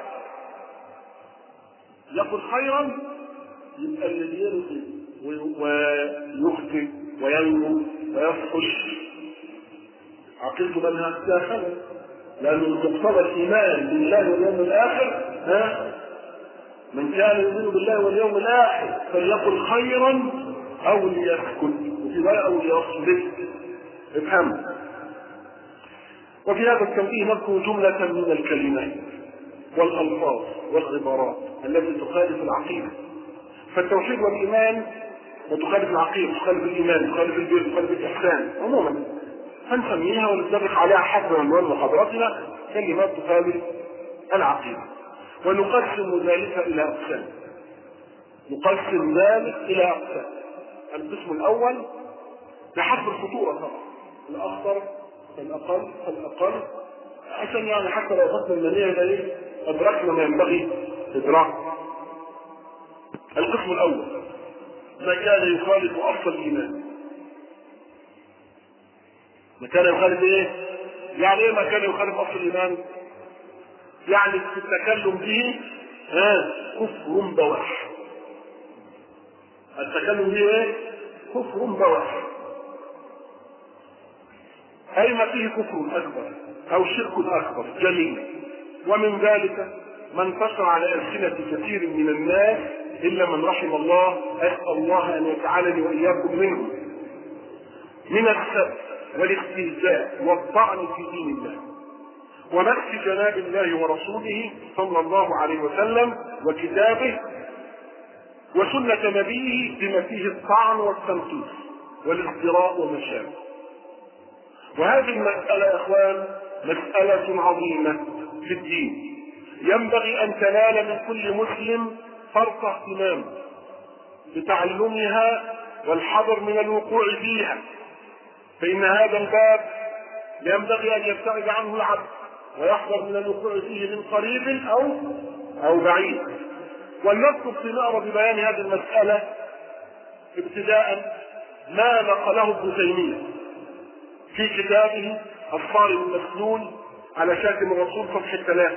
[SPEAKER 1] يقول خيرا، يبقى الذي يرضي ويخطئ وينجو ويفحش عقيدته منها داخل، لأن مقتضى الإيمان بالله واليوم الآخر من كان يؤمن بالله واليوم الآخر فليقل خيرا أو ليسكت، وفي رواية أو ليصمت. افهم. وفي هذا التنبيه نذكر جملة من الكلمات والألفاظ والعبارات التي تخالف العقيدة. فالتوحيد والإيمان وتخالف العقيدة، تخالف الإيمان، تخالف البر، تخالف الإحسان عموما، هنسميها ونتفق عليها حسب عنوان محاضرتنا كلمات تخالف العقيدة. ونقسم ذلك إلى أقسام. القسم الأول بحسب الخطورة طبعا، الأخطر فالأقل عشان يعني حتى لو أخذنا المنية ده أدركنا ما ينبغي إدراك. القسم الأول ما كان يخالف أصل الإيمان. ما كان يخالف إيه؟ يعني إيه ما كان يخالف أصل الإيمان؟ يعني في التكلم به كفر بواح. التكلم به ايه؟ كفر بواح، أي ما فيه كفر أكبر أو شرك أكبر جليل. ومن ذلك ما انتشر على ألسنة كثير من الناس إلا من رحم الله، أسأل الله أن يجعلني وإياكم منه، من السب والاستهزاء والطعن في دين الله ومسك جناب الله ورسوله صلى الله عليه وسلم وكتابه وسنة نبيه بما فيه الطعن والتنقيص والازدراء وما شابه. وهذه المسألة يا اخوان مسألة عظيمة في الدين، ينبغي ان تنال من كل مسلم فرط اهتمام بتعلمها والحذر من الوقوع فيها، فإن هذا الباب ينبغي ان يبتعد عنه العبد ويحذر من الوقوع فيه من قريب او بعيد. ولنذكر في مأرب بيان هذه المسألة ابتداء ما نقله ابن تيمية في كتابه الصارم المسلول على شاتم الرسول صفحة 3.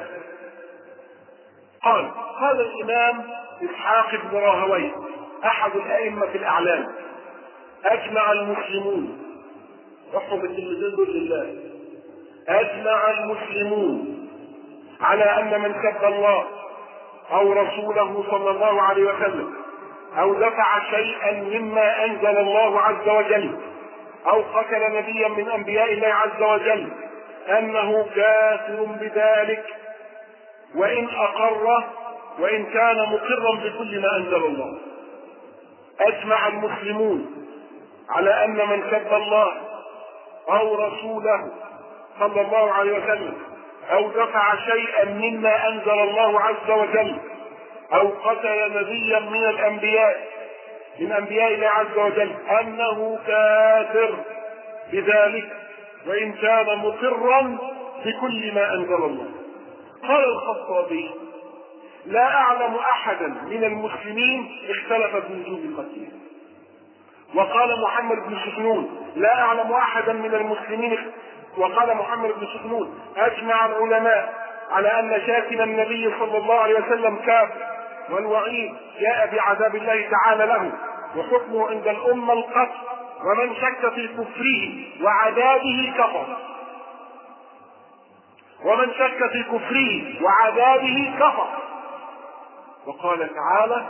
[SPEAKER 1] قال الإمام إسحاق بن راهويه أحد الأئمة الأعلام: أجمع المسلمون، احفظ الكلمتين دول لله، أجمع المسلمون على أن من سب الله أو رسوله صلى الله عليه وسلم أو دفع شيئا مما أنزل الله عز وجل أو قتل نبيا من أنبياء الله عز وجل أنه كافر بذلك وإن أقر وإن كان مقرا بكل ما أنزل الله. أجمع المسلمون على أن من سب الله أو رسوله صلى الله عليه وسلم أو دفع شيئا مما أنزل الله عز وجل أو قتل نبيا من الأنبياء من أنبياء الله عز وجل أنه كافر بذلك وإن كان مقرا بكل ما أنزل الله. قال الخطابي: لا أعلم أحدا من المسلمين اختلف في وجوب قتله. وقال محمد بن سكنون: لا أعلم أحدا من المسلمين. وقال محمد بن سكنون: أجمع العلماء على أن شاتم النبي صلى الله عليه وسلم كافر، والوعيد جاء بعذاب الله تعالى له، وحكمه عند الأمة القتل، ومن شك في كفره وعذابه كفر. ومن شك في كفره وعذابه كفر. وقال تعالى: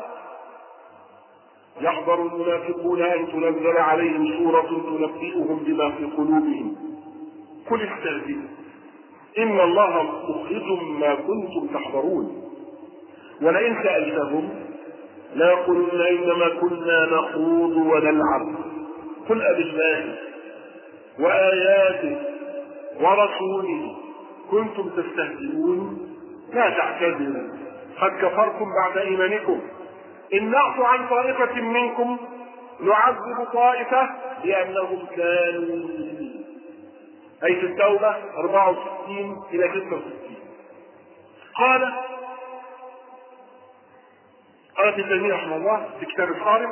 [SPEAKER 1] يحذر المنافقون أن تنزل عليهم سورة تنبئهم بما في قلوبهم قل استهزئوا إن الله مخرج ما كنتم تحذرون. ولئن سألتهم ليقولن إنما كنا نخوض ونلعب قل أبالله وآياته ورسوله كنتم تستهزئون لا تعتذروا قد كفرتم بعد إيمانكم إن نعفو عن طائفة منكم نعذب طائفة لأنهم كانوا مسلمين. أي في التوبة 64 إلى 66. قال ابن تيمية رحمه الله في كتاب الصارم: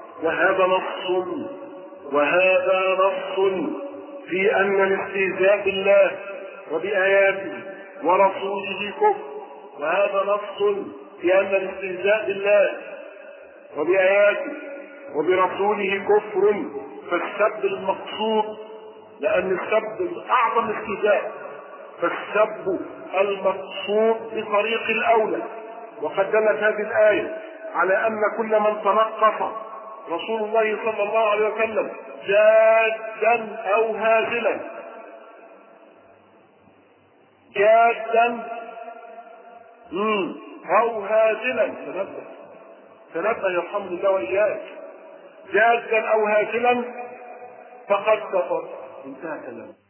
[SPEAKER 1] وهذا نص في أن الاستهزاء بالله وبآياته ورسوله كفر. وهذا نص في أن الاستهزاء بالله وبآياته وبرسوله كفر. فالسب المقصود، لأن السب أعظم استهزاء، فالسب المقصود بطريق الأولى. وقد دلت هذه الآية على أن كل من تنقص رسول الله صلى الله عليه وسلم جادا أو هازلا أو هازلا، تنبه يرحمني الله وإياك، جادا أو هازلا فقد كفر. انتهى كلامه.